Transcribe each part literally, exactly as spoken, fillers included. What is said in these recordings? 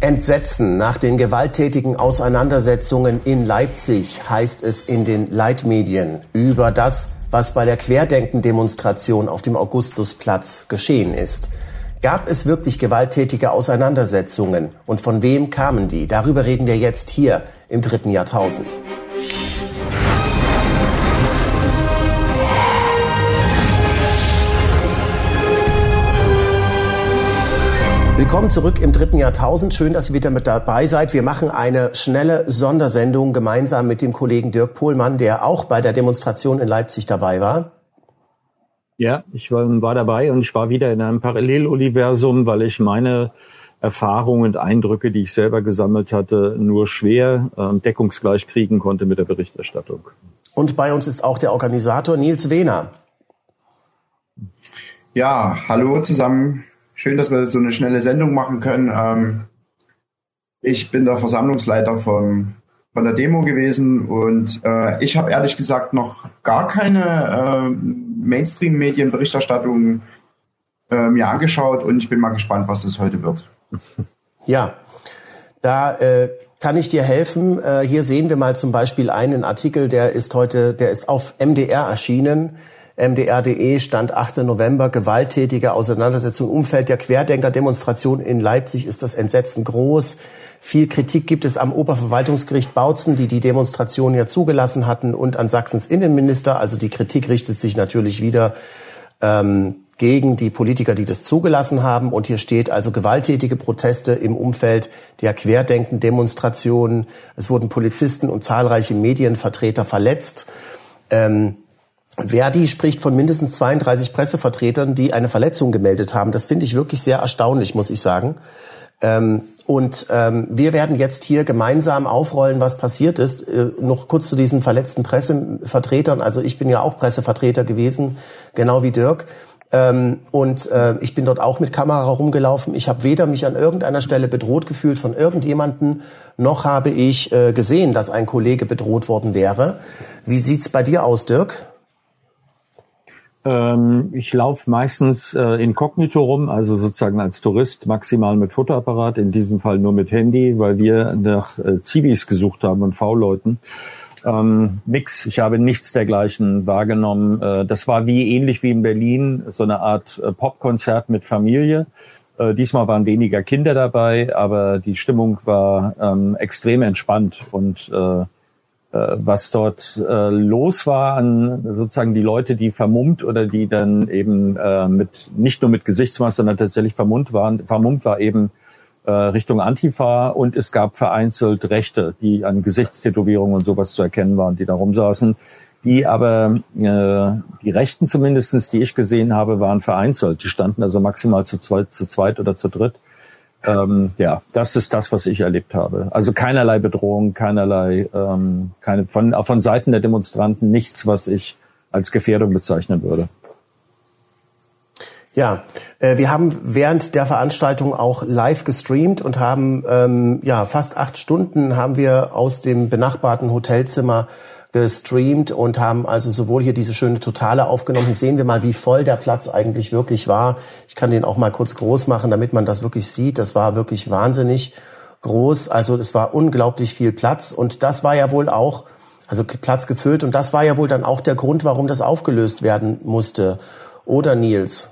Entsetzen nach den gewalttätigen Auseinandersetzungen in Leipzig, heißt es in den Leitmedien über das, was bei der Querdenken-Demonstration auf dem Augustusplatz geschehen ist. Gab es wirklich gewalttätige Auseinandersetzungen und von wem kamen die? Darüber reden wir jetzt hier im dritten Jahrtausend. Willkommen zurück im dritten Jahrtausend. Schön, dass ihr wieder mit dabei seid. Wir machen eine schnelle Sondersendung gemeinsam mit dem Kollegen Dirk Pohlmann, der auch bei der Demonstration in Leipzig dabei war. Ja, ich war, war dabei und ich war wieder in einem Paralleluniversum, weil ich meine Erfahrungen und Eindrücke, die ich selber gesammelt hatte, nur schwer äh, deckungsgleich kriegen konnte mit der Berichterstattung. Und bei uns ist auch der Organisator Nils Wehner. Ja, hallo zusammen. Schön, dass wir so eine schnelle Sendung machen können. Ähm, ich bin der Versammlungsleiter von, von der Demo gewesen und äh, ich habe ehrlich gesagt noch gar keine äh, Mainstream-Medien-Berichterstattung äh, mir angeschaut und ich bin mal gespannt, was es heute wird. Ja, da äh, kann ich dir helfen. Äh, hier sehen wir mal zum Beispiel einen Artikel, der ist heute, der ist auf M D R erschienen. M D R punkt de, Stand achter November, gewalttätige Auseinandersetzung im Umfeld der Querdenker-Demonstration in Leipzig ist das Entsetzen groß. Viel Kritik gibt es am Oberverwaltungsgericht Bautzen, die die Demonstration ja zugelassen hatten, und an Sachsens Innenminister. Also die Kritik richtet sich natürlich wieder ähm, gegen die Politiker, die das zugelassen haben. Und hier steht also gewalttätige Proteste im Umfeld der Querdenken-Demonstrationen. Es wurden Polizisten und zahlreiche Medienvertreter verletzt. Ähm, Verdi spricht von mindestens zweiunddreißig Pressevertretern, die eine Verletzung gemeldet haben. Das finde ich wirklich sehr erstaunlich, muss ich sagen. Ähm, und ähm, wir werden jetzt hier gemeinsam aufrollen, was passiert ist. Äh, noch kurz zu diesen verletzten Pressevertretern. Also ich bin ja auch Pressevertreter gewesen, genau wie Dirk. Ähm, und äh, ich bin dort auch mit Kamera rumgelaufen. Ich habe weder mich an irgendeiner Stelle bedroht gefühlt von irgendjemandem, noch habe ich äh, gesehen, dass ein Kollege bedroht worden wäre. Wie sieht's bei dir aus, Dirk? Ich laufe meistens äh, inkognito rum, also sozusagen als Tourist, maximal mit Fotoapparat, in diesem Fall nur mit Handy, weil wir nach äh, Zivis gesucht haben und V-Leuten. Ähm, nix, ich habe nichts dergleichen wahrgenommen. Äh, das war wie ähnlich wie in Berlin, so eine Art äh, Popkonzert mit Familie. Äh, diesmal waren weniger Kinder dabei, aber die Stimmung war ähm, extrem entspannt und äh, was dort äh, los war an sozusagen die Leute, die vermummt oder die dann eben äh, mit nicht nur mit Gesichtsmaske, sondern tatsächlich vermummt waren, vermummt war eben äh, Richtung Antifa, und es gab vereinzelt Rechte, die an Gesichtstätowierungen und sowas zu erkennen waren, die da rumsaßen. Die aber, äh, die Rechten zumindestens, die ich gesehen habe, waren vereinzelt. Die standen also maximal zu zweit, zu zweit oder zu dritt. Ähm, ja, das ist das, was ich erlebt habe. Also keinerlei Bedrohung, keinerlei, ähm, keine, von, von Seiten der Demonstranten nichts, was ich als Gefährdung bezeichnen würde. Ja, äh, wir haben während der Veranstaltung auch live gestreamt und haben, ähm, ja, fast acht Stunden haben wir aus dem benachbarten Hotelzimmer gestreamt und haben also sowohl hier diese schöne Totale aufgenommen. Hier sehen wir mal, wie voll der Platz eigentlich wirklich war. Ich kann den auch mal kurz groß machen, damit man das wirklich sieht. Das war wirklich wahnsinnig groß. Also es war unglaublich viel Platz, und das war ja wohl auch, also Platz gefüllt, und das war ja wohl dann auch der Grund, warum das aufgelöst werden musste. Oder Nils?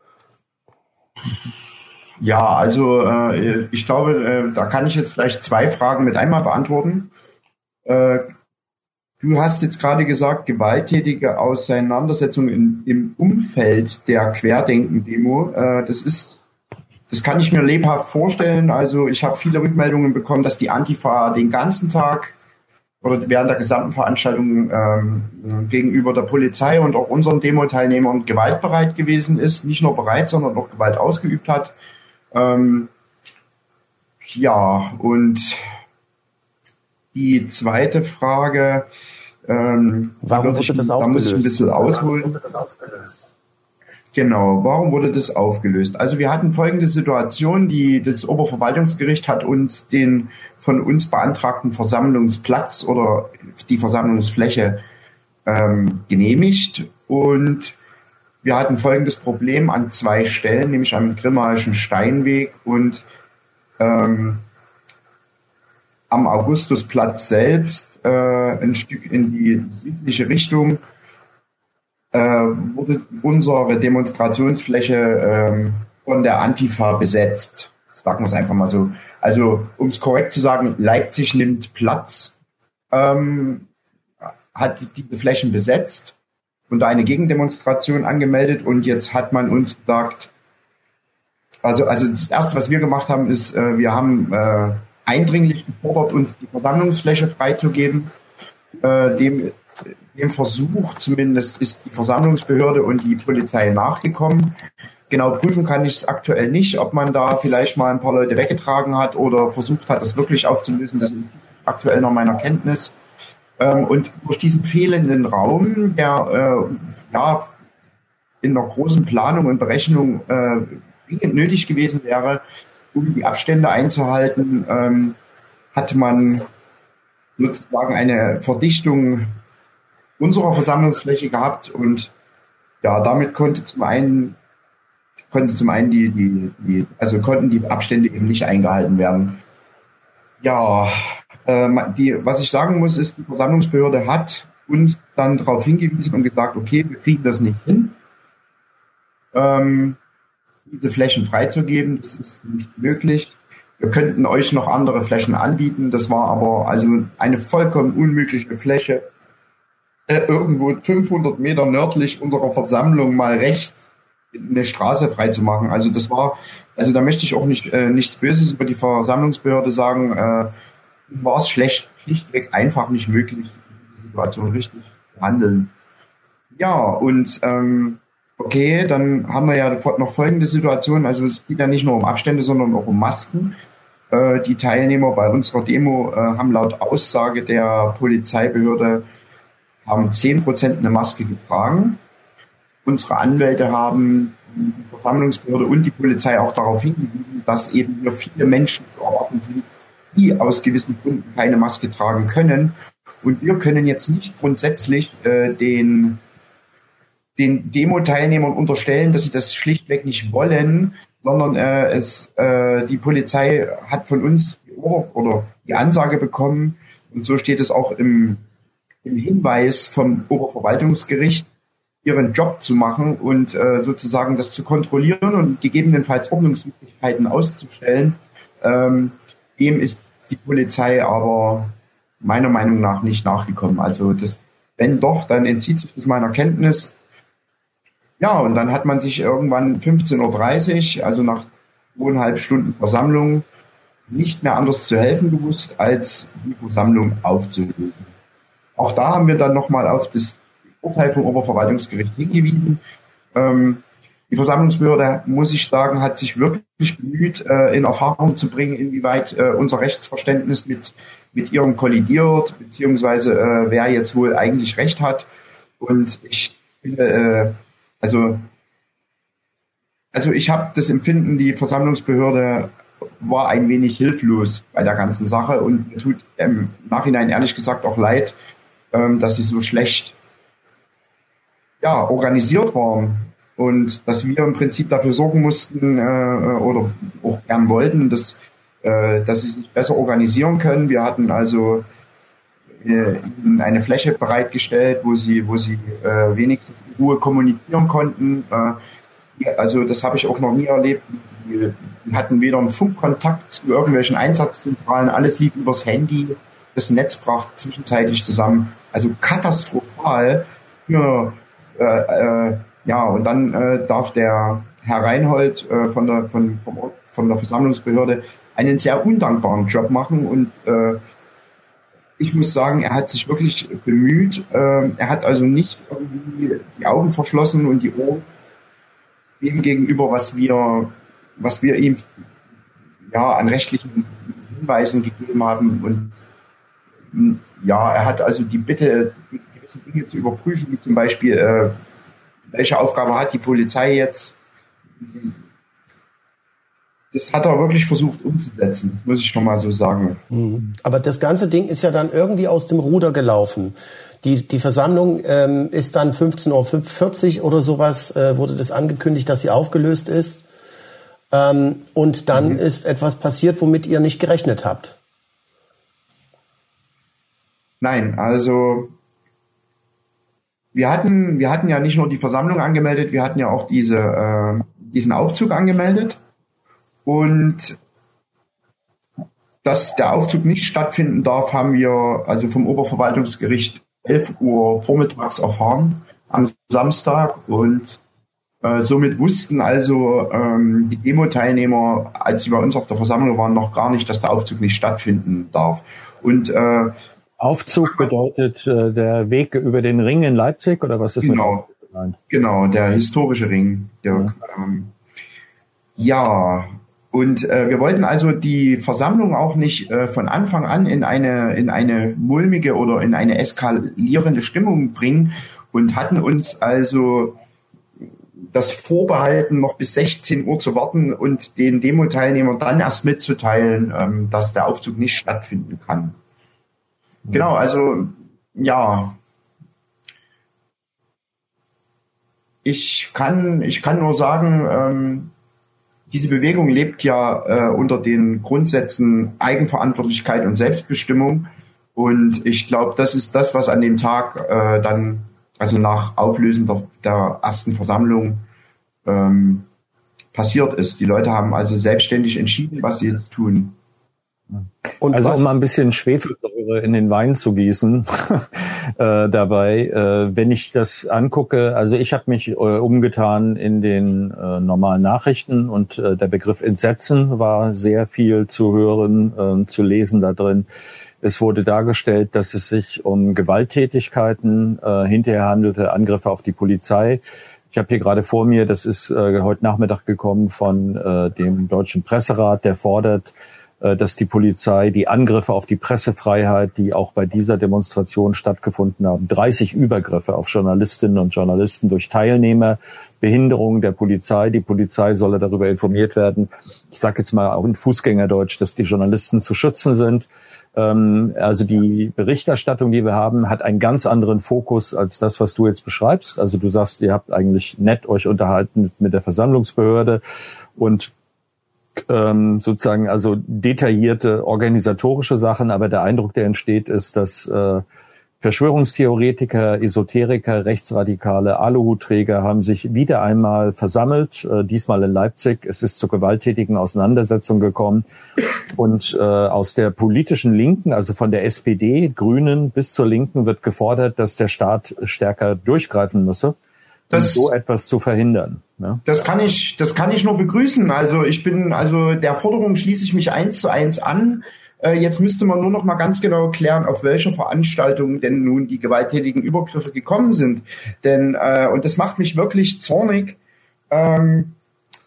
Ja, also äh, ich glaube, äh, da kann ich jetzt gleich zwei Fragen mit einmal beantworten. Äh, Du hast jetzt gerade gesagt, gewalttätige Auseinandersetzungen in, im Umfeld der Querdenken-Demo. Äh, das ist, das kann ich mir lebhaft vorstellen. Also ich habe viele Rückmeldungen bekommen, dass die Antifa den ganzen Tag oder während der gesamten Veranstaltung ähm, gegenüber der Polizei und auch unseren Demo-Teilnehmern gewaltbereit gewesen ist. Nicht nur bereit, sondern auch Gewalt ausgeübt hat. Ähm, ja, und die zweite Frage, ähm, warum wurde das aufgelöst? Da muss ich ein bisschen ausholen. Genau, warum wurde das aufgelöst? Also wir hatten folgende Situation, die, das Oberverwaltungsgericht hat uns den von uns beantragten Versammlungsplatz oder die Versammlungsfläche ähm, genehmigt, und wir hatten folgendes Problem an zwei Stellen, nämlich am Grimmaischen Steinweg und ähm, am Augustusplatz selbst, äh, ein Stück in die südliche Richtung, äh, wurde unsere Demonstrationsfläche äh, von der Antifa besetzt. Sagen wir es einfach mal so. Also, um es korrekt zu sagen, Leipzig nimmt Platz, ähm, hat diese Flächen besetzt und da eine Gegendemonstration angemeldet, und jetzt hat man uns gesagt, also, also das Erste, was wir gemacht haben, ist, äh, wir haben äh, eindringlich gefordert, uns die Versammlungsfläche freizugeben. Äh, dem, dem Versuch zumindest ist die Versammlungsbehörde und die Polizei nachgekommen. Genau prüfen kann ich es aktuell nicht, ob man da vielleicht mal ein paar Leute weggetragen hat oder versucht hat, das wirklich aufzulösen. Das ist aktuell nach meiner Kenntnis. Ähm, und durch diesen fehlenden Raum, der äh, ja in einer großen Planung und Berechnung äh, dringend nötig gewesen wäre, um die Abstände einzuhalten, ähm, hat man sozusagen eine Verdichtung unserer Versammlungsfläche gehabt, und ja, damit konnte zum einen konnte zum einen die, die, die also konnten die Abstände eben nicht eingehalten werden. Ja, äh, die, was ich sagen muss, ist, die Versammlungsbehörde hat uns dann darauf hingewiesen und gesagt, okay, wir kriegen das nicht hin, ähm, diese Flächen freizugeben, das ist nicht möglich. Wir könnten euch noch andere Flächen anbieten, das war aber also eine vollkommen unmögliche Fläche, äh, irgendwo fünfhundert Meter nördlich unserer Versammlung mal rechts eine Straße frei zu machen. Also das war, also da möchte ich auch nicht äh, nichts Böses über die Versammlungsbehörde sagen, äh, war es schlecht, schlichtweg einfach nicht möglich, die Situation richtig zu handeln. Ja, und ähm, okay, dann haben wir ja noch folgende Situation, also es geht ja nicht nur um Abstände, sondern auch um Masken. Äh, die Teilnehmer bei unserer Demo äh, haben laut Aussage der Polizeibehörde haben zehn Prozent eine Maske getragen. Unsere Anwälte haben die Versammlungsbehörde und die Polizei auch darauf hingewiesen, dass eben hier viele Menschen zu erwarten sind, die aus gewissen Gründen keine Maske tragen können. Und wir können jetzt nicht grundsätzlich äh, den, den Demo-Teilnehmern unterstellen, dass sie das schlichtweg nicht wollen, sondern äh, es, äh, die Polizei hat von uns die, Ober- oder die Ansage bekommen, und so steht es auch im, im Hinweis vom Oberverwaltungsgericht, ihren Job zu machen und äh, sozusagen das zu kontrollieren und gegebenenfalls Ordnungswidrigkeiten auszustellen. Ähm, dem ist die Polizei aber meiner Meinung nach nicht nachgekommen. Also das, wenn doch, dann entzieht sich das meiner Kenntnis. Ja, und dann hat man sich irgendwann fünfzehn Uhr dreißig, also nach zweieinhalb Stunden Versammlung, nicht mehr anders zu helfen gewusst, als die Versammlung aufzulösen. Auch da haben wir dann nochmal auf das Urteil vom Oberverwaltungsgericht hingewiesen. Ähm, die Versammlungsbehörde, muss ich sagen, hat sich wirklich bemüht, äh, in Erfahrung zu bringen, inwieweit äh, unser Rechtsverständnis mit, mit ihrem kollidiert, beziehungsweise äh, wer jetzt wohl eigentlich Recht hat. Und ich finde, äh, also, also ich habe das Empfinden, die Versammlungsbehörde war ein wenig hilflos bei der ganzen Sache, und mir tut im Nachhinein ehrlich gesagt auch leid, ähm, dass sie so schlecht ja, organisiert waren und dass wir im Prinzip dafür sorgen mussten äh, oder auch gern wollten, dass, äh, dass sie sich besser organisieren können. Wir hatten also äh, ihnen eine Fläche bereitgestellt, wo sie, wo sie äh, wenigstens in Ruhe kommunizieren konnten. Äh, also das habe ich auch noch nie erlebt. Wir hatten weder einen Funkkontakt zu irgendwelchen Einsatzzentralen, alles lief übers Handy. Das Netz brach zwischenzeitlich zusammen. Also katastrophal für Äh, äh, ja, und dann äh, darf der Herr Reinhold äh, von der von, von der Versammlungsbehörde einen sehr undankbaren Job machen, und äh, ich muss sagen, er hat sich wirklich bemüht. Äh, er hat also nicht irgendwie die Augen verschlossen und die Ohren dem gegenüber, was wir was wir ihm ja an rechtlichen Hinweisen gegeben haben, und ja, er hat also die Bitte, Dinge zu überprüfen, wie zum Beispiel, äh, welche Aufgabe hat die Polizei jetzt. Das hat er wirklich versucht umzusetzen, muss ich schon mal so sagen. Aber das ganze Ding ist ja dann irgendwie aus dem Ruder gelaufen. Die, die Versammlung ähm, ist dann fünfzehn Uhr vierzig oder sowas, äh, wurde das angekündigt, dass sie aufgelöst ist. Ähm, und dann mhm. ist etwas passiert, womit ihr nicht gerechnet habt. Nein, also wir hatten, wir hatten ja nicht nur die Versammlung angemeldet, wir hatten ja auch diese, äh, diesen Aufzug angemeldet. Und dass der Aufzug nicht stattfinden darf, haben wir also vom Oberverwaltungsgericht elf Uhr vormittags erfahren am Samstag. Und äh, somit wussten also ähm, die Demo-Teilnehmer, als sie bei uns auf der Versammlung waren, noch gar nicht, dass der Aufzug nicht stattfinden darf. Und äh, Aufzug bedeutet äh, der Weg über den Ring in Leipzig, oder was ist genau, das? Genau, der historische Ring. Der, ja. Ähm, ja, und äh, wir wollten also die Versammlung auch nicht äh, von Anfang an in eine in eine mulmige oder in eine eskalierende Stimmung bringen und hatten uns also das vorbehalten, noch bis sechzehn Uhr zu warten und den Demo-Teilnehmern dann erst mitzuteilen, ähm, dass der Aufzug nicht stattfinden kann. Mhm. Genau, also ja, ich kann ich kann nur sagen, ähm, diese Bewegung lebt ja äh, unter den Grundsätzen Eigenverantwortlichkeit und Selbstbestimmung. Und ich glaube, das ist das, was an dem Tag äh, dann, also nach Auflösen der, der ersten Versammlung ähm, passiert ist. Die Leute haben also selbstständig entschieden, was sie jetzt tun. Und also um mal ein bisschen Schwefelsäure in den Wein zu gießen äh, dabei, äh, wenn ich das angucke, also ich habe mich äh, umgetan in den äh, normalen Nachrichten und äh, der Begriff Entsetzen war sehr viel zu hören, äh, zu lesen da drin. Es wurde dargestellt, dass es sich um Gewalttätigkeiten äh, hinterher handelte, Angriffe auf die Polizei. Ich habe hier gerade vor mir, das ist äh, heute Nachmittag gekommen von äh, dem Deutschen Presserat, der fordert, dass die Polizei die Angriffe auf die Pressefreiheit, die auch bei dieser Demonstration stattgefunden haben, dreißig Übergriffe auf Journalistinnen und Journalisten durch Teilnehmer, Behinderung der Polizei. Die Polizei solle darüber informiert werden. Ich sage jetzt mal auch in Fußgängerdeutsch, dass die Journalisten zu schützen sind. Also die Berichterstattung, die wir haben, hat einen ganz anderen Fokus als das, was du jetzt beschreibst. Also du sagst, ihr habt eigentlich nett euch unterhalten mit der Versammlungsbehörde und Ähm, sozusagen also detaillierte organisatorische Sachen, aber der Eindruck, der entsteht, ist, dass äh, Verschwörungstheoretiker, Esoteriker, Rechtsradikale, Aluhutträger haben sich wieder einmal versammelt, äh, diesmal in Leipzig. Es ist zu gewalttätigen Auseinandersetzungen gekommen und äh, aus der politischen Linken, also von der S P D, Grünen bis zur Linken, wird gefordert, dass der Staat stärker durchgreifen müsse, um das, so etwas zu verhindern. Ja. Das kann ich, das kann ich nur begrüßen. Also ich bin, also der Forderung schließe ich mich eins zu eins an. Äh, jetzt müsste man nur noch mal ganz genau klären, auf welcher Veranstaltung denn nun die gewalttätigen Übergriffe gekommen sind. Denn, äh, und das macht mich wirklich zornig, ähm,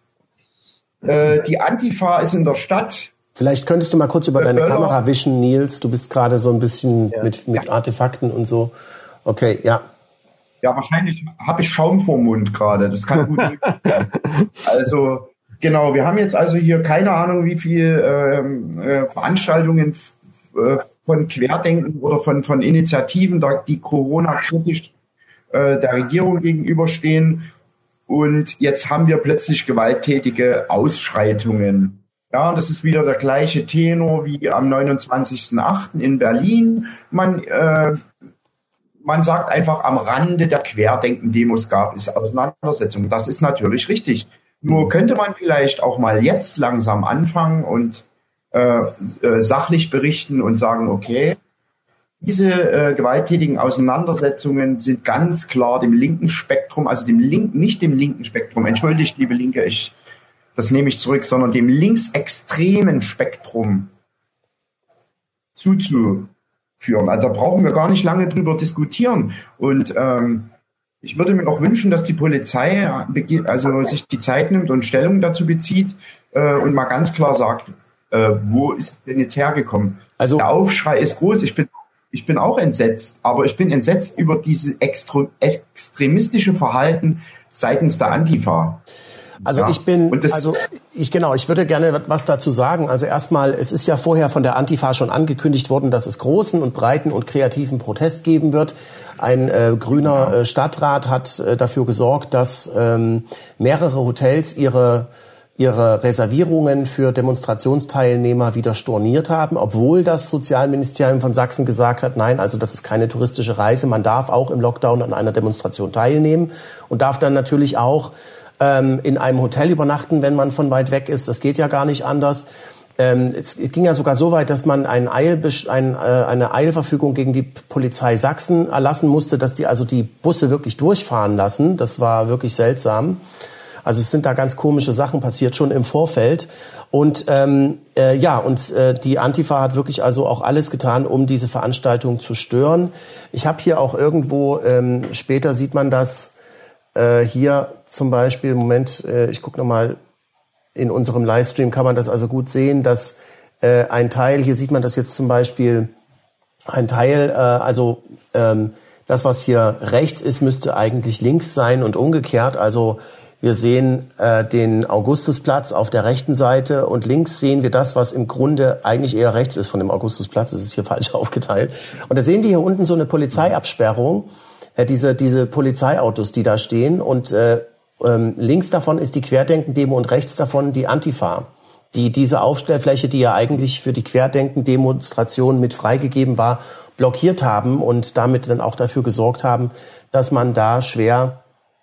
äh, die Antifa ist in der Stadt. Vielleicht könntest du mal kurz über deine äh, Kamera wischen, Nils. Du bist gerade so ein bisschen ja. mit, mit ja. Artefakten und so. Okay, ja. Ja, wahrscheinlich habe ich Schaum vorm Mund gerade. Das kann gut sein. Also, genau, wir haben jetzt also hier keine Ahnung, wie viel ähm, äh, Veranstaltungen äh, von Querdenken oder von, von Initiativen, die Corona-kritisch äh, der Regierung gegenüberstehen. Und jetzt haben wir plötzlich gewalttätige Ausschreitungen. Ja, das ist wieder der gleiche Tenor wie am neunundzwanzigsten achten in Berlin. Man äh, Man sagt einfach, am Rande der Querdenken-Demos gab es Auseinandersetzungen. Das ist natürlich richtig. Nur könnte man vielleicht auch mal jetzt langsam anfangen und äh, äh, sachlich berichten und sagen, okay, diese äh, gewalttätigen Auseinandersetzungen sind ganz klar dem linken Spektrum, also dem linken, nicht dem linken Spektrum, entschuldigt, liebe Linke, ich, das nehme ich zurück, sondern dem linksextremen Spektrum zuzuführen. Also da brauchen wir gar nicht lange drüber diskutieren. Und ähm, ich würde mir auch wünschen, dass die Polizei also sich die Zeit nimmt und Stellung dazu bezieht äh, und mal ganz klar sagt, äh, wo ist denn jetzt hergekommen? Also der Aufschrei ist groß. Ich bin ich bin auch entsetzt, aber ich bin entsetzt über dieses extre- extremistische Verhalten seitens der Antifa. Also ja. ich bin, also ich genau, ich würde gerne was dazu sagen. Also erstmal, es ist ja vorher von der Antifa schon angekündigt worden, dass es großen und breiten und kreativen Protest geben wird. Ein äh, grüner äh, Stadtrat hat äh, dafür gesorgt, dass ähm, mehrere Hotels ihre ihre Reservierungen für Demonstrationsteilnehmer wieder storniert haben, obwohl das Sozialministerium von Sachsen gesagt hat, nein, also das ist keine touristische Reise, man darf auch im Lockdown an einer Demonstration teilnehmen und darf dann natürlich auch ähm, in einem Hotel übernachten, wenn man von weit weg ist. Das geht ja gar nicht anders. Ähm, es ging ja sogar so weit, dass man ein Eil, ein, äh, eine Eilverfügung gegen die Polizei Sachsen erlassen musste, dass die also die Busse wirklich durchfahren lassen. Das war wirklich seltsam. Also es sind da ganz komische Sachen passiert, schon im Vorfeld. Und ähm, äh, ja, und äh, die Antifa hat wirklich also auch alles getan, um diese Veranstaltung zu stören. Ich habe hier auch irgendwo, ähm, später sieht man das, äh, hier zum Beispiel, Moment, äh, ich gucke nochmal, in unserem Livestream kann man das also gut sehen, dass äh, ein Teil, hier sieht man das jetzt zum Beispiel, ein Teil, äh, also ähm, das, was hier rechts ist, müsste eigentlich links sein und umgekehrt, also wir sehen äh, den Augustusplatz auf der rechten Seite und links sehen wir das, was im Grunde eigentlich eher rechts ist von dem Augustusplatz. Das ist hier falsch aufgeteilt. Und da sehen wir hier unten so eine Polizeiabsperrung, äh, diese diese Polizeiautos, die da stehen. Und äh, ähm, links davon ist die Querdenken-Demo und rechts davon die Antifa, die diese Aufstellfläche, die ja eigentlich für die Querdenken-Demonstration mit freigegeben war, blockiert haben und damit dann auch dafür gesorgt haben, dass man da schwer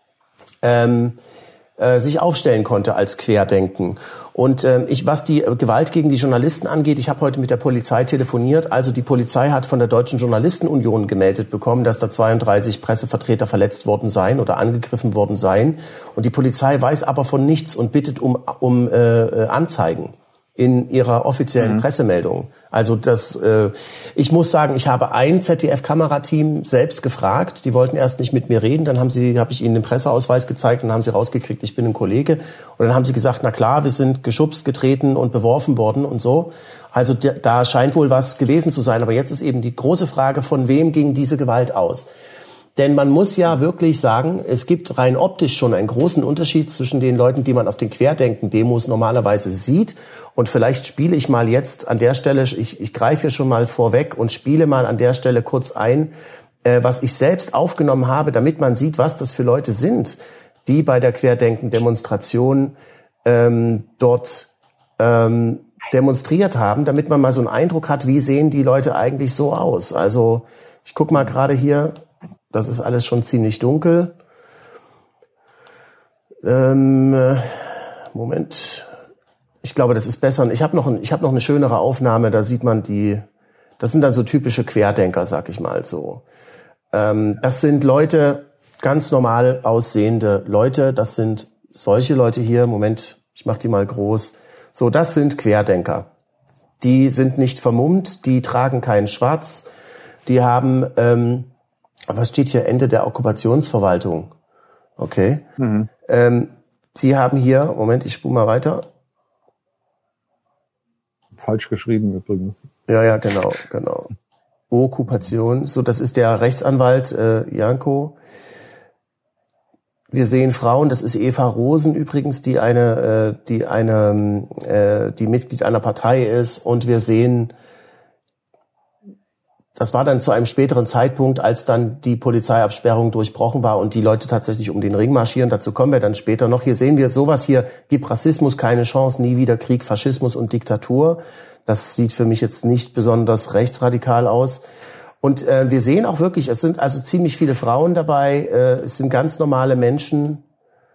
ähm, äh, sich aufstellen konnte als Querdenken. Und äh, ich, was die Gewalt gegen die Journalisten angeht, ich habe heute mit der Polizei telefoniert. Also die Polizei hat von der Deutschen Journalistenunion gemeldet bekommen, dass da zweiunddreißig Pressevertreter verletzt worden seien oder angegriffen worden seien. Und die Polizei weiß aber von nichts und bittet um, um äh, Anzeigen in ihrer offiziellen mhm. Pressemeldung. Also das, äh, ich muss sagen, ich habe ein Z D F-Kamerateam selbst gefragt. Die wollten erst nicht mit mir reden. Dann haben sie, habe ich ihnen den Presseausweis gezeigt und haben sie rausgekriegt, ich bin ein Kollege. Und dann haben sie gesagt, na klar, wir sind geschubst, getreten und beworfen worden und so. Also da scheint wohl was gewesen zu sein. Aber jetzt ist eben die große Frage, von wem ging diese Gewalt aus? Denn man muss ja wirklich sagen, es gibt rein optisch schon einen großen Unterschied zwischen den Leuten, die man auf den Querdenken-Demos normalerweise sieht. Und vielleicht spiele ich mal jetzt an der Stelle, ich, ich greife hier schon mal vorweg und spiele mal an der Stelle kurz ein, äh, was ich selbst aufgenommen habe, damit man sieht, was das für Leute sind, die bei der Querdenken-Demonstration ähm, dort ähm, demonstriert haben, damit man mal so einen Eindruck hat, wie sehen die Leute eigentlich so aus. Also ich gucke mal gerade hier. Das ist alles schon ziemlich dunkel. Ähm, Moment. Ich glaube, das ist besser. Ich habe noch, ein, ich hab noch eine schönere Aufnahme. Da sieht man die. Das sind dann so typische Querdenker, sag ich mal so. Ähm, das sind Leute, ganz normal aussehende Leute. Das sind solche Leute hier. Moment, ich mache die mal groß. So, das sind Querdenker. Die sind nicht vermummt. Die tragen keinen Schwarz. Die haben ähm, was steht hier? Ende der Okkupationsverwaltung. Okay. Mhm. Ähm, Sie haben hier, Moment, ich spule mal weiter. Falsch geschrieben übrigens. Ja, ja, genau, genau. Okkupation. So, das ist der Rechtsanwalt äh, Janko. Wir sehen Frauen, das ist Eva Rosen übrigens, die eine, äh, die eine, äh, die Mitglied einer Partei ist. Und wir sehen, das war dann zu einem späteren Zeitpunkt, als dann die Polizeiabsperrung durchbrochen war und die Leute tatsächlich um den Ring marschieren. Dazu kommen wir dann später noch. Hier sehen wir sowas hier, gibt Rassismus keine Chance, nie wieder Krieg, Faschismus und Diktatur. Das sieht für mich jetzt nicht besonders rechtsradikal aus. Und äh, wir sehen auch wirklich, es sind also ziemlich viele Frauen dabei, äh, es sind ganz normale Menschen,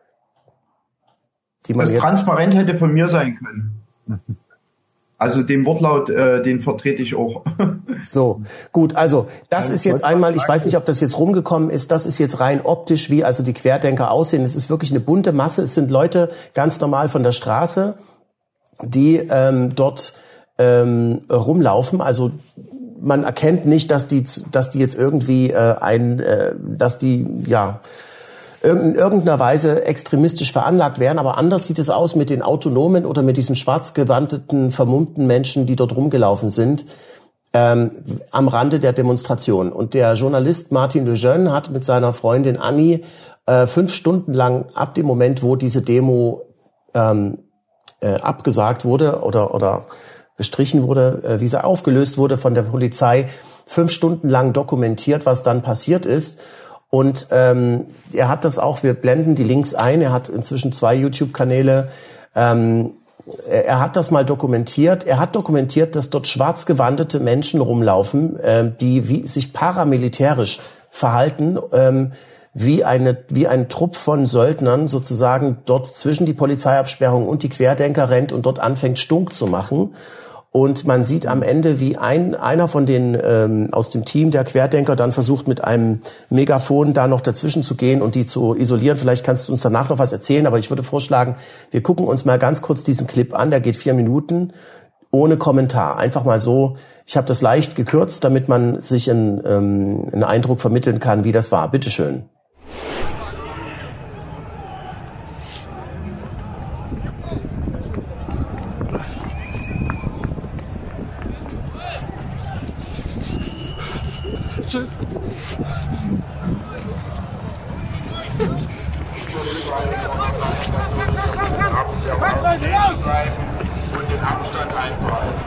die man das jetzt... transparent hätte von mir sein können. Also den Wortlaut, äh, den vertrete ich auch. So, gut, also das ist jetzt einmal, ich weiß nicht, ob das jetzt rumgekommen ist, das ist jetzt rein optisch, wie also die Querdenker aussehen. Es ist wirklich eine bunte Masse, es sind Leute ganz normal von der Straße, die ähm, dort ähm, rumlaufen. Also man erkennt nicht, dass die, dass die jetzt irgendwie äh, ein, äh, dass die, ja... in irgendeiner Weise extremistisch veranlagt wären, aber anders sieht es aus mit den Autonomen oder mit diesen schwarzgewandeten, vermummten Menschen, die dort rumgelaufen sind, ähm, am Rande der Demonstration. Und der Journalist Martin Lejeune hat mit seiner Freundin Annie äh, fünf Stunden lang ab dem Moment, wo diese Demo ähm, äh, abgesagt wurde oder, oder gestrichen wurde, äh, wie sie aufgelöst wurde von der Polizei, fünf Stunden lang dokumentiert, was dann passiert ist. Und ähm, er hat das auch, wir blenden die Links ein, er hat inzwischen zwei YouTube-Kanäle, Ähm, er hat das mal dokumentiert. Er hat dokumentiert, dass dort schwarz gewandete Menschen rumlaufen, äh, die wie, sich paramilitärisch verhalten, ähm, wie eine wie ein Trupp von Söldnern sozusagen dort zwischen die Polizeiabsperrung und die Querdenker rennt und dort anfängt Stunk zu machen. Und man sieht am Ende, wie ein einer von den ähm, aus dem Team der Querdenker dann versucht, mit einem Megafon da noch dazwischen zu gehen und die zu isolieren. Vielleicht kannst du uns danach noch was erzählen, aber ich würde vorschlagen, wir gucken uns mal ganz kurz diesen Clip an. Der geht vier Minuten ohne Kommentar. Einfach mal so. Ich habe das leicht gekürzt, damit man sich einen, ähm, einen Eindruck vermitteln kann, wie das war. Bitteschön. Und den Abstand einzuhalten.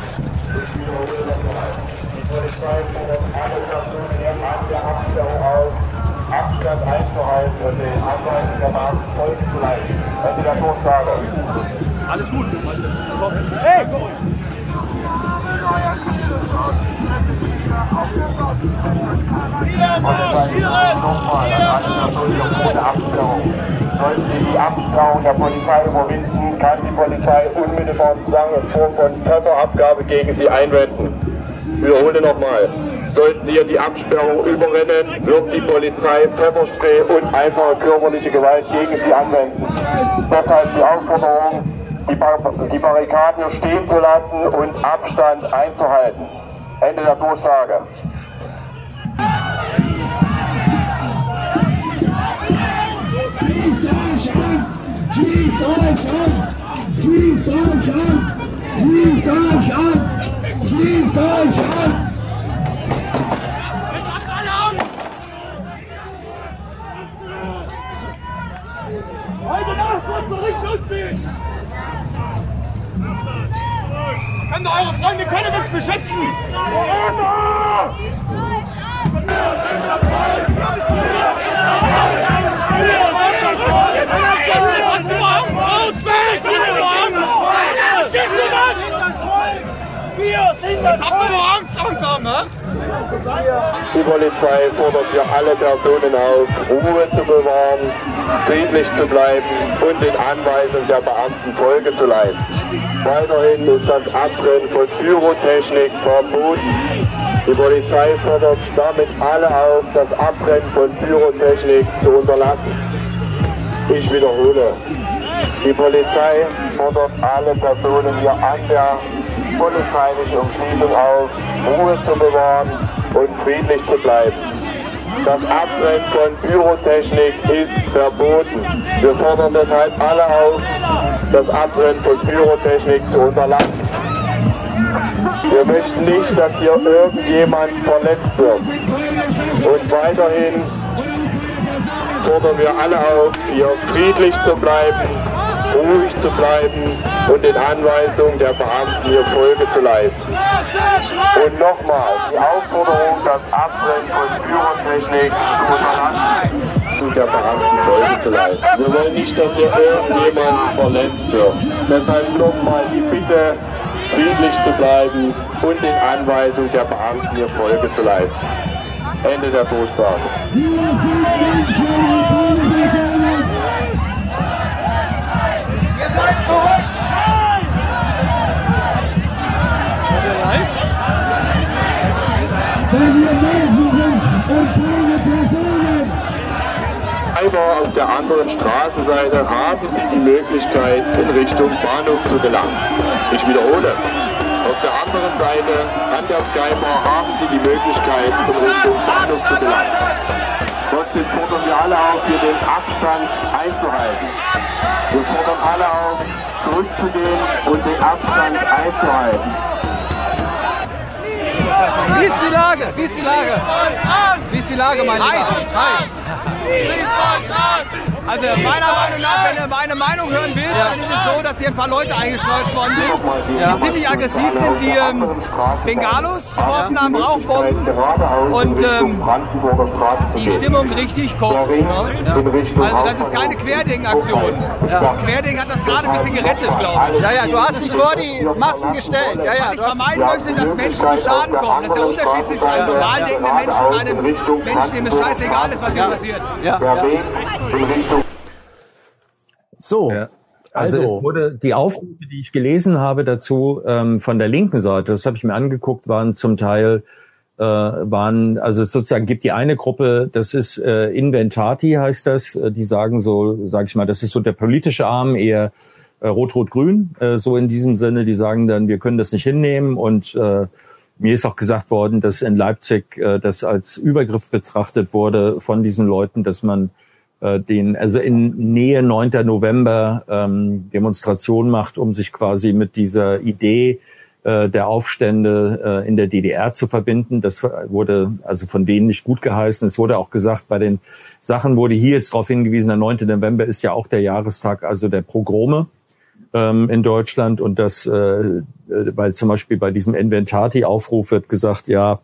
Die Polizei fordert alle Personen an der Absperrung auf, Abstand einzuhalten und den Anweisungen der Beamten folgen zu leisten. Wenn Sie das durchsagen. Alles gut. Hey! Ohne Absperrung. Sollten Sie die Absperrung der Polizei überwinden, kann die Polizei unmittelbar Zwang in Form von Pfefferabgabe gegen Sie einwenden. Ich wiederhole nochmal. Sollten Sie die Absperrung überrennen, wird die Polizei Pfefferspray und einfache körperliche Gewalt gegen Sie anwenden. Deshalb die Aufforderung, die, Bar die Barrikaden hier stehen zu lassen und Abstand einzuhalten. Ende der Durchsage. Schließt euch an! Schließt euch an! Schließt euch an! Schließt euch an! Heute Nacht wird Bericht lustig! Können doch eure Freunde können uns beschützen! Die Polizei fordert für alle Personen auf, Ruhe zu bewahren, friedlich zu bleiben und den Anweisungen der Beamten Folge zu leisten. Weiterhin ist das Abbrennen von Pyrotechnik verboten. Die Polizei fordert damit alle auf, das Abbrennen von Pyrotechnik zu unterlassen. Ich wiederhole. Die Polizei fordert alle Personen hier an der polizeilichen Umschließung auf, Ruhe zu bewahren und friedlich zu bleiben. Das Abbrennen von Pyrotechnik ist verboten. Wir fordern deshalb alle auf, das Abbrennen von Pyrotechnik zu unterlassen. Wir möchten nicht, dass hier irgendjemand verletzt wird. Und weiterhin fordern wir alle auf, hier friedlich zu bleiben, ruhig zu bleiben und den Anweisungen der Beamten hier Folge zu leisten. Und nochmal die Aufforderung, das Abbrennen von Pyrotechnik zu unterlassen und der Beamten Folge zu leisten. Wir wollen nicht, dass hier irgendjemand verletzt wird. Deshalb nochmal die Bitte, friedlich zu bleiben und den Anweisungen der Beamten hier Folge zu leisten. Ende der Durchsage. Aber auf der anderen Straßenseite haben Sie die Möglichkeit, in Richtung Bahnhof zu gelangen. Ich wiederhole. Auf der anderen Seite an der Skybar haben Sie die Möglichkeit, in Richtung Bahnhof zu gelangen. Trotzdem fordern wir alle auf, hier den Abstand einzuhalten. Wir fordern alle auf, zurückzugehen und den Abstand einzuhalten. Wie ist die Lage? Wie ist die Lage? Wie ist die Lage, mein Lieber? Heiß! Heiß! Also meiner Meinung nach, wenn du meine Meinung hören willst, ja. dann ist es so, dass hier ein paar Leute eingeschleust worden sind, ja. die ziemlich aggressiv sind, die ähm, Bengalos geworfen haben, Rauchbomben und ähm, die Stimmung richtig kocht. Ne? Ja. Also das ist keine Querding-Aktion. Ja. Querding hat das gerade ein bisschen gerettet, glaube ich. Ja, ja, du hast dich vor die Massen gestellt. Ja, ja, Weil ich vermeiden möchte, dass Menschen zu Schaden kommen. Das ist der Unterschied zwischen einem normal denkenden Menschen und einem Menschen, dem es scheißegal ist, was hier passiert. Ja. Ja. So, ja. Also, also es wurde, die Aufrufe, die ich gelesen habe dazu ähm, von der linken Seite, das habe ich mir angeguckt, waren zum Teil äh, waren, also es sozusagen gibt die eine Gruppe, das ist äh, Inventati heißt das, äh, die sagen so, sage ich mal, das ist so der politische Arm, eher äh, Rot-Rot-Grün, äh, so in diesem Sinne, die sagen dann, wir können das nicht hinnehmen und äh, mir ist auch gesagt worden, dass in Leipzig äh, das als Übergriff betrachtet wurde von diesen Leuten, dass man äh, den, also in Nähe neunten November ähm, Demonstrationen macht, um sich quasi mit dieser Idee äh, der Aufstände äh, in der D D R zu verbinden. Das wurde also von denen nicht gut geheißen. Es wurde auch gesagt, bei den Sachen wurde hier jetzt darauf hingewiesen, der neunten November ist ja auch der Jahrestag also der Pogrome ähm, in Deutschland und das, äh, weil zum Beispiel bei diesem Inventati-Aufruf wird gesagt, ja,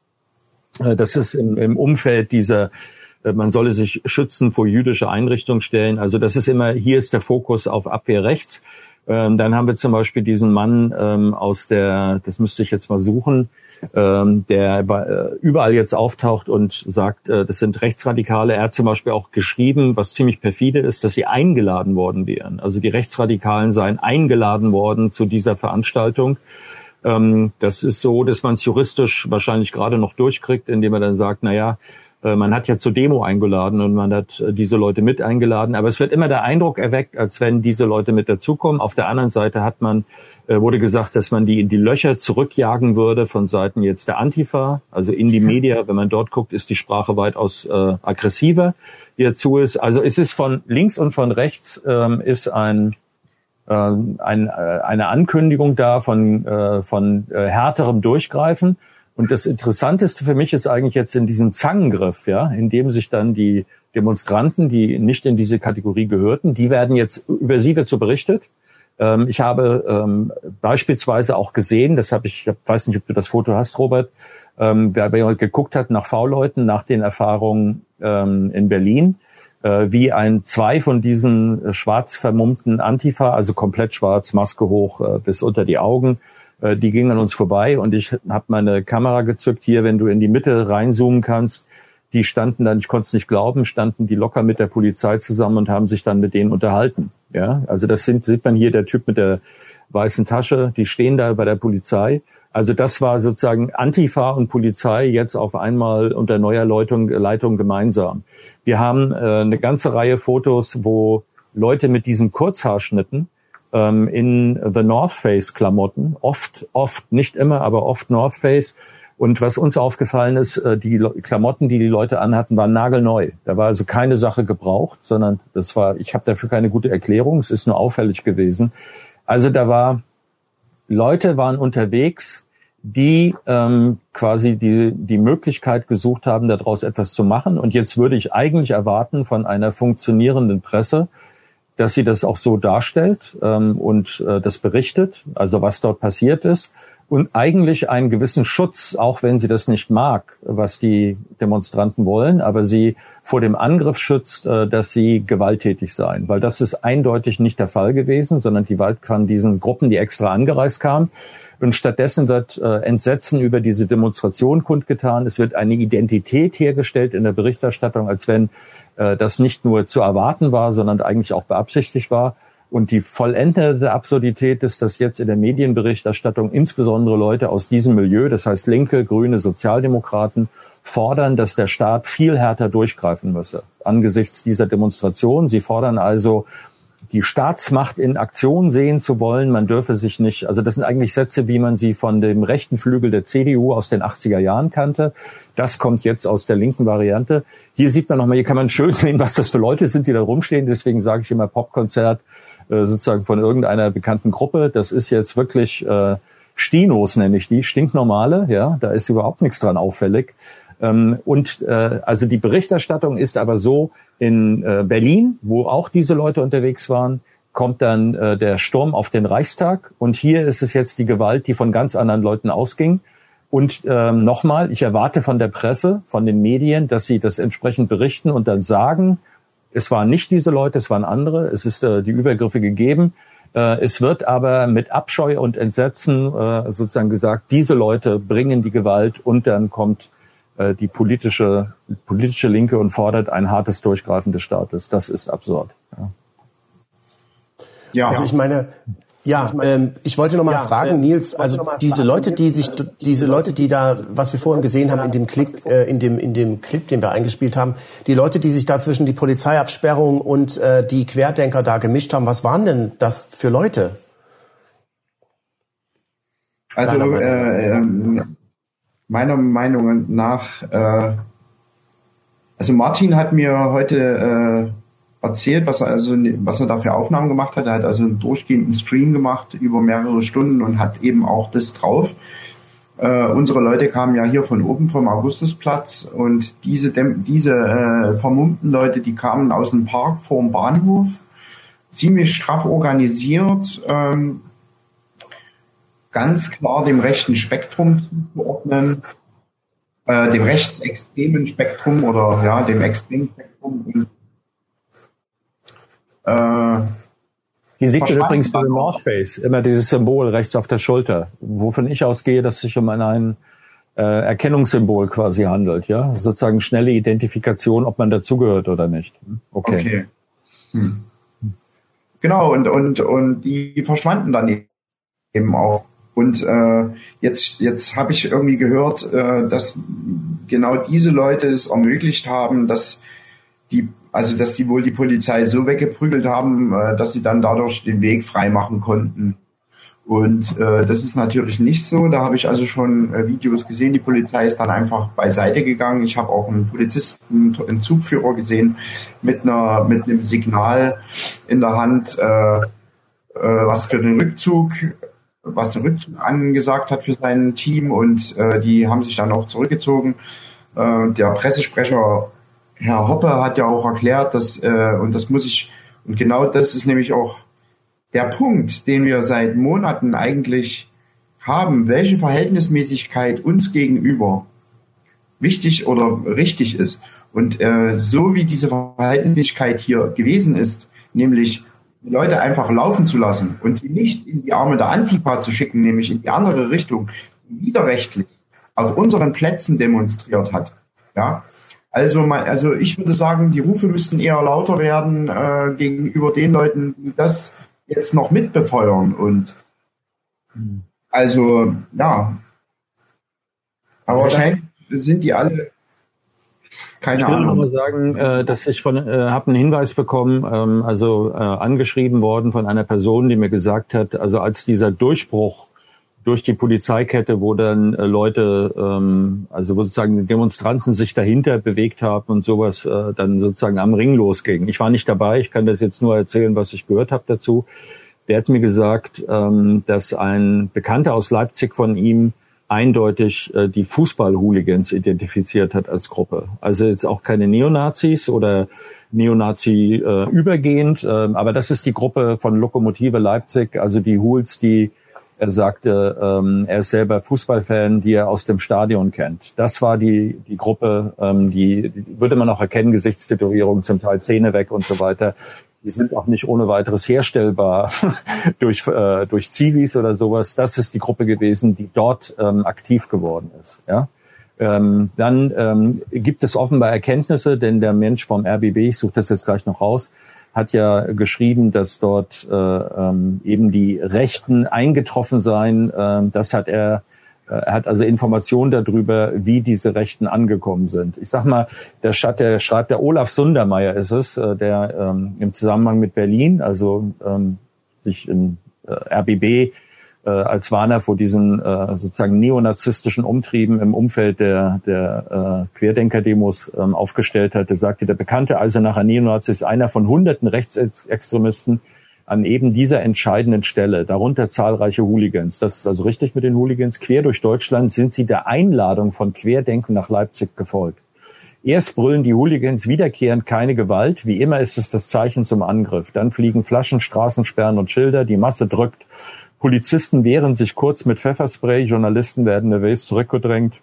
äh, das ist im, im Umfeld dieser, äh, man solle sich schützen vor jüdische Einrichtungen stellen. Also das ist immer, hier ist der Fokus auf Abwehr rechts. Ähm, dann haben wir zum Beispiel diesen Mann ähm, aus der, das müsste ich jetzt mal suchen, ähm, der bei, äh, überall jetzt auftaucht und sagt, äh, das sind Rechtsradikale. Er hat zum Beispiel auch geschrieben, was ziemlich perfide ist, dass sie eingeladen worden wären. Also die Rechtsradikalen seien eingeladen worden zu dieser Veranstaltung. Ähm, das ist so, dass man es juristisch wahrscheinlich gerade noch durchkriegt, indem man dann sagt, na ja, man hat ja zur Demo eingeladen und man hat diese Leute mit eingeladen. Aber es wird immer der Eindruck erweckt, als wenn diese Leute mit dazukommen. Auf der anderen Seite hat man, wurde gesagt, dass man die in die Löcher zurückjagen würde von Seiten jetzt der Antifa. Also in die Media, wenn man dort guckt, ist die Sprache weitaus äh, aggressiver, die dazu ist. Also es ist von links und von rechts ähm, ist ein, äh, ein äh, eine Ankündigung da von, äh, von äh, härterem Durchgreifen. Und das Interessanteste für mich ist eigentlich jetzt in diesem Zangengriff, ja, in dem sich dann die Demonstranten, die nicht in diese Kategorie gehörten, die werden jetzt, über sie wird so berichtet. Ähm, ich habe ähm, beispielsweise auch gesehen, das habe ich, ich weiß nicht, ob du das Foto hast, Robert, ähm, wer jemand geguckt hat nach V-Leuten, nach den Erfahrungen ähm, in Berlin, äh, wie ein zwei von diesen äh, schwarz vermummten Antifa, also komplett schwarz, Maske hoch äh, bis unter die Augen, die gingen an uns vorbei und ich habe meine Kamera gezückt hier, wenn du in die Mitte reinzoomen kannst. Die standen dann, ich konnte es nicht glauben, standen die locker mit der Polizei zusammen und haben sich dann mit denen unterhalten. Ja, also das sind, sieht man hier, der Typ mit der weißen Tasche, die stehen da bei der Polizei. Also das war sozusagen Antifa und Polizei jetzt auf einmal unter neuer Leitung, Leitung gemeinsam. Wir haben äh, eine ganze Reihe Fotos, wo Leute mit diesen Kurzhaarschnitten in The North Face Klamotten, oft, oft, nicht immer, aber oft North Face. Und was uns aufgefallen ist, die Klamotten, die die Leute anhatten, waren nagelneu. Da war also keine Sache gebraucht, sondern das war, ich habe dafür keine gute Erklärung, es ist nur auffällig gewesen. Also da war, Leute waren unterwegs, die ähm, quasi die die Möglichkeit gesucht haben, daraus etwas zu machen. Und jetzt würde ich eigentlich erwarten von einer funktionierenden Presse, dass sie das auch so darstellt ähm, und äh, das berichtet, also was dort passiert ist und eigentlich einen gewissen Schutz, auch wenn sie das nicht mag, was die Demonstranten wollen, aber sie vor dem Angriff schützt, äh, dass sie gewalttätig seien, weil das ist eindeutig nicht der Fall gewesen, sondern die Gewalt von diesen Gruppen, die extra angereist kamen. Und stattdessen wird äh, Entsetzen über diese Demonstration kundgetan. Es wird eine Identität hergestellt in der Berichterstattung, als wenn äh, das nicht nur zu erwarten war, sondern eigentlich auch beabsichtigt war. Und die vollendete Absurdität ist, dass jetzt in der Medienberichterstattung insbesondere Leute aus diesem Milieu, das heißt Linke, Grüne, Sozialdemokraten, fordern, dass der Staat viel härter durchgreifen müsse angesichts dieser Demonstration. Sie fordern also, die Staatsmacht in Aktion sehen zu wollen, man dürfe sich nicht, also das sind eigentlich Sätze, wie man sie von dem rechten Flügel der C D U aus den achtziger Jahren kannte. Das kommt jetzt aus der linken Variante. Hier sieht man nochmal, hier kann man schön sehen, was das für Leute sind, die da rumstehen. Deswegen sage ich immer Popkonzert äh, sozusagen von irgendeiner bekannten Gruppe. Das ist jetzt wirklich äh, Stinos, nenne ich die, stinknormale, ja, da ist überhaupt nichts dran auffällig. Ähm, und äh, also die Berichterstattung ist aber so, in äh, Berlin, wo auch diese Leute unterwegs waren, kommt dann äh, der Sturm auf den Reichstag. Und hier ist es jetzt die Gewalt, die von ganz anderen Leuten ausging. Und ähm, nochmal, ich erwarte von der Presse, von den Medien, dass sie das entsprechend berichten und dann sagen, es waren nicht diese Leute, es waren andere, es ist äh, die Übergriffe gegeben. Äh, es wird aber mit Abscheu und Entsetzen äh, sozusagen gesagt, diese Leute bringen die Gewalt und dann kommt äh, die politische politische Linke und fordert ein hartes Durchgreifen des Staates. Das ist absurd. Ja, ja. Also ich meine... Ja, ähm, ich wollte noch mal ja, fragen, Nils, also diese Leute, die sich, diese Leute, die da, was wir vorhin gesehen haben in dem Clip, äh, in dem, in dem Clip, den wir eingespielt haben, die Leute, die sich da zwischen die Polizeiabsperrung und äh, die Querdenker da gemischt haben, was waren denn das für Leute? Also äh, äh, meiner Meinung nach, äh, also Martin hat mir heute äh, erzählt, was er also, was er da für Aufnahmen gemacht hat. Er hat also einen durchgehenden Stream gemacht über mehrere Stunden und hat eben auch das drauf. Äh, unsere Leute kamen ja hier von oben vom Augustusplatz und diese, diese äh, vermummten Leute, die kamen aus dem Park vor dem Bahnhof, ziemlich straff organisiert, ähm, ganz klar dem rechten Spektrum zuzuordnen, äh, dem rechtsextremen Spektrum oder ja, dem extremen Spektrum. Und Hier sieht man übrigens bei North Face immer dieses Symbol rechts auf der Schulter, wovon ich ausgehe, dass es sich um ein äh, Erkennungssymbol quasi handelt, ja, sozusagen schnelle Identifikation, ob man dazugehört oder nicht. Okay. okay. Hm. Genau, und und und die verschwanden dann eben auch. Und äh, jetzt jetzt habe ich irgendwie gehört, äh, dass genau diese Leute es ermöglicht haben, dass die Also, dass die wohl die Polizei so weggeprügelt haben, dass sie dann dadurch den Weg freimachen konnten. Und äh, das ist natürlich nicht so. Da habe ich also schon äh, Videos gesehen. Die Polizei ist dann einfach beiseite gegangen. Ich habe auch einen Polizisten, einen Zugführer gesehen mit einer mit einem Signal in der Hand, äh, äh, was für den Rückzug, was den Rückzug angesagt hat für sein Team. Und äh, die haben sich dann auch zurückgezogen. Äh, der Pressesprecher Herr Hoppe hat ja auch erklärt, dass, äh, und das muss ich, und genau das ist nämlich auch der Punkt, den wir seit Monaten eigentlich haben, welche Verhältnismäßigkeit uns gegenüber wichtig oder richtig ist. Und äh, so wie diese Verhältnismäßigkeit hier gewesen ist, nämlich die Leute einfach laufen zu lassen und sie nicht in die Arme der Antifa zu schicken, nämlich in die andere Richtung, die widerrechtlich auf unseren Plätzen demonstriert hat, ja. Also, also ich würde sagen, die Rufe müssten eher lauter werden äh, gegenüber den Leuten, die das jetzt noch mitbefeuern. Und also, ja. Aber also wahrscheinlich sind die alle, keine ich will Ahnung. Ich will nur sagen, äh, dass ich von, äh, habe einen Hinweis bekommen, ähm, also äh, angeschrieben worden von einer Person, die mir gesagt hat, also als dieser Durchbruch durch die Polizeikette, wo dann äh, Leute, ähm, also sozusagen Demonstranten sich dahinter bewegt haben und sowas äh, dann sozusagen am Ring losging. Ich war nicht dabei, ich kann das jetzt nur erzählen, was ich gehört habe dazu. Der hat mir gesagt, ähm, dass ein Bekannter aus Leipzig von ihm eindeutig äh, die Fußball-Hooligans identifiziert hat als Gruppe. Also jetzt auch keine Neonazis oder Neonazi äh, übergehend, äh, aber das ist die Gruppe von Lokomotive Leipzig, also die Hools, die er sagte, ähm, er ist selber Fußballfan, die er aus dem Stadion kennt. Das war die die Gruppe, ähm, die, die würde man auch erkennen, Gesichtstätowierungen, zum Teil Zähne weg und so weiter. Die sind auch nicht ohne weiteres herstellbar durch äh, durch Zivis oder sowas. Das ist die Gruppe gewesen, die dort ähm, aktiv geworden ist. Ja. Ähm, dann ähm, gibt es offenbar Erkenntnisse, denn der Mensch vom R B B, ich suche das jetzt gleich noch raus, hat ja geschrieben, dass dort äh, ähm, eben die Rechten eingetroffen seien. Ähm, das hat er, äh, er hat also Informationen darüber, wie diese Rechten angekommen sind. Ich sag mal, der, der schreibt der Olaf Sundermeier ist es, äh, der ähm, im Zusammenhang mit Berlin, also ähm, sich in äh, R B B äh, als Warner vor diesen äh, sozusagen neonazistischen Umtrieben im Umfeld der, der äh, Querdenker-Demos ähm, aufgestellt hat. Er sagte, der bekannte Eisenacher Neonazi ist einer von hunderten Rechtsextremisten, an eben dieser entscheidenden Stelle, darunter zahlreiche Hooligans. Das ist also richtig mit den Hooligans. Quer durch Deutschland sind sie der Einladung von Querdenken nach Leipzig gefolgt. Erst brüllen die Hooligans wiederkehrend keine Gewalt. Wie immer ist es das Zeichen zum Angriff. Dann fliegen Flaschen, Straßensperren und Schilder. Die Masse drückt. Polizisten wehren sich kurz mit Pfefferspray. Journalisten werden nervös zurückgedrängt.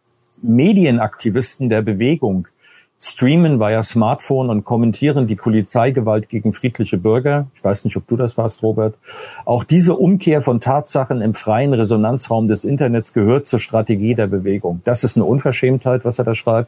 Medienaktivisten der Bewegung streamen via Smartphone und kommentieren die Polizeigewalt gegen friedliche Bürger. Ich weiß nicht, ob du das warst, Robert. Auch diese Umkehr von Tatsachen im freien Resonanzraum des Internets gehört zur Strategie der Bewegung. Das ist eine Unverschämtheit, was er da schreibt.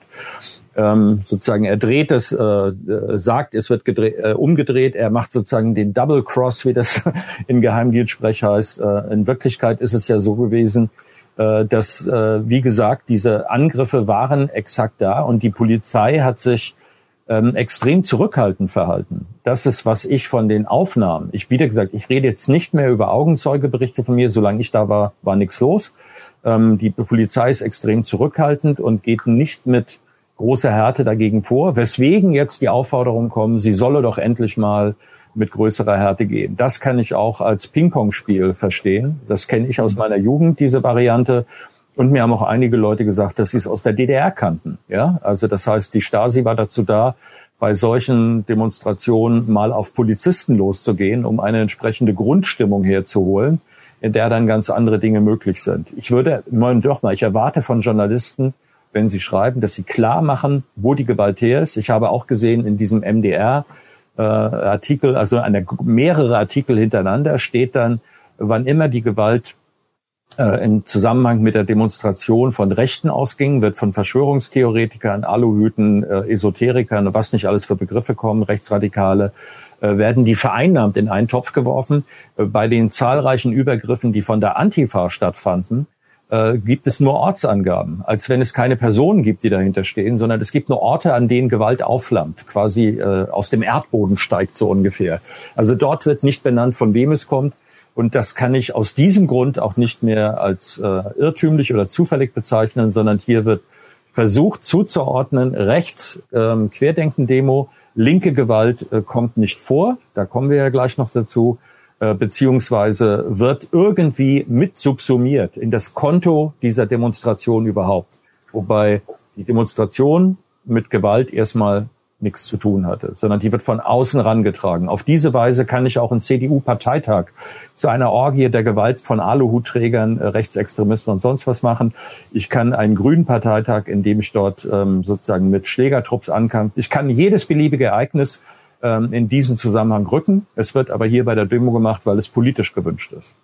Ähm, sozusagen, er dreht es, äh, sagt, es wird gedreht, äh, umgedreht. Er macht sozusagen den Double Cross, wie das in Geheimdienstsprech heißt. Äh, in Wirklichkeit ist es ja so gewesen, dass, wie gesagt, diese Angriffe waren exakt da und die Polizei hat sich ähm, extrem zurückhaltend verhalten. Das ist, was ich von den Aufnahmen, ich wieder gesagt, ich rede jetzt nicht mehr über Augenzeugeberichte von mir, solange ich da war, war nichts los. Ähm, die Polizei ist extrem zurückhaltend und geht nicht mit großer Härte dagegen vor, weswegen jetzt die Aufforderung kommt, sie solle doch endlich mal mit größerer Härte gehen. Das kann ich auch als Ping-Pong-Spiel verstehen. Das kenne ich aus meiner Jugend, diese Variante. Und mir haben auch einige Leute gesagt, dass sie es aus der D D R kannten. Ja, also das heißt, die Stasi war dazu da, bei solchen Demonstrationen mal auf Polizisten loszugehen, um eine entsprechende Grundstimmung herzuholen, in der dann ganz andere Dinge möglich sind. Ich würde, doch mal, ich erwarte von Journalisten, wenn sie schreiben, dass sie klar machen, wo die Gewalt her ist. Ich habe auch gesehen in diesem M D R, Äh, Artikel, also eine, mehrere Artikel hintereinander steht dann, wann immer die Gewalt äh, im Zusammenhang mit der Demonstration von Rechten ausging, wird von Verschwörungstheoretikern, Aluhüten, äh, Esoterikern, was nicht alles für Begriffe kommen, Rechtsradikale, äh, werden die vereinnahmt in einen Topf geworfen. Äh, bei den zahlreichen Übergriffen, die von der Antifa stattfanden, äh, gibt es nur Ortsangaben, als wenn es keine Personen gibt, die dahinter stehen, sondern es gibt nur Orte, an denen Gewalt aufflammt, quasi äh, aus dem Erdboden steigt so ungefähr. Also dort wird nicht benannt, von wem es kommt. Und das kann ich aus diesem Grund auch nicht mehr als äh, irrtümlich oder zufällig bezeichnen, sondern hier wird versucht zuzuordnen, rechts ähm, Querdenken-Demo, linke Gewalt äh, kommt nicht vor, da kommen wir ja gleich noch dazu, äh, beziehungsweise wird irgendwie mit subsumiert in das Konto dieser Demonstration überhaupt. Wobei die Demonstration mit Gewalt erstmal nichts zu tun hatte, sondern die wird von außen rangetragen. Auf diese Weise kann ich auch einen C D U-Parteitag zu einer Orgie der Gewalt von Aluhutträgern, äh, Rechtsextremisten und sonst was machen. Ich kann einen grünen Parteitag, in dem ich dort ähm, sozusagen mit Schlägertrupps ankam. Ich kann jedes beliebige Ereignis ähm, in diesen Zusammenhang rücken. Es wird aber hier bei der Demo gemacht, weil es politisch gewünscht ist.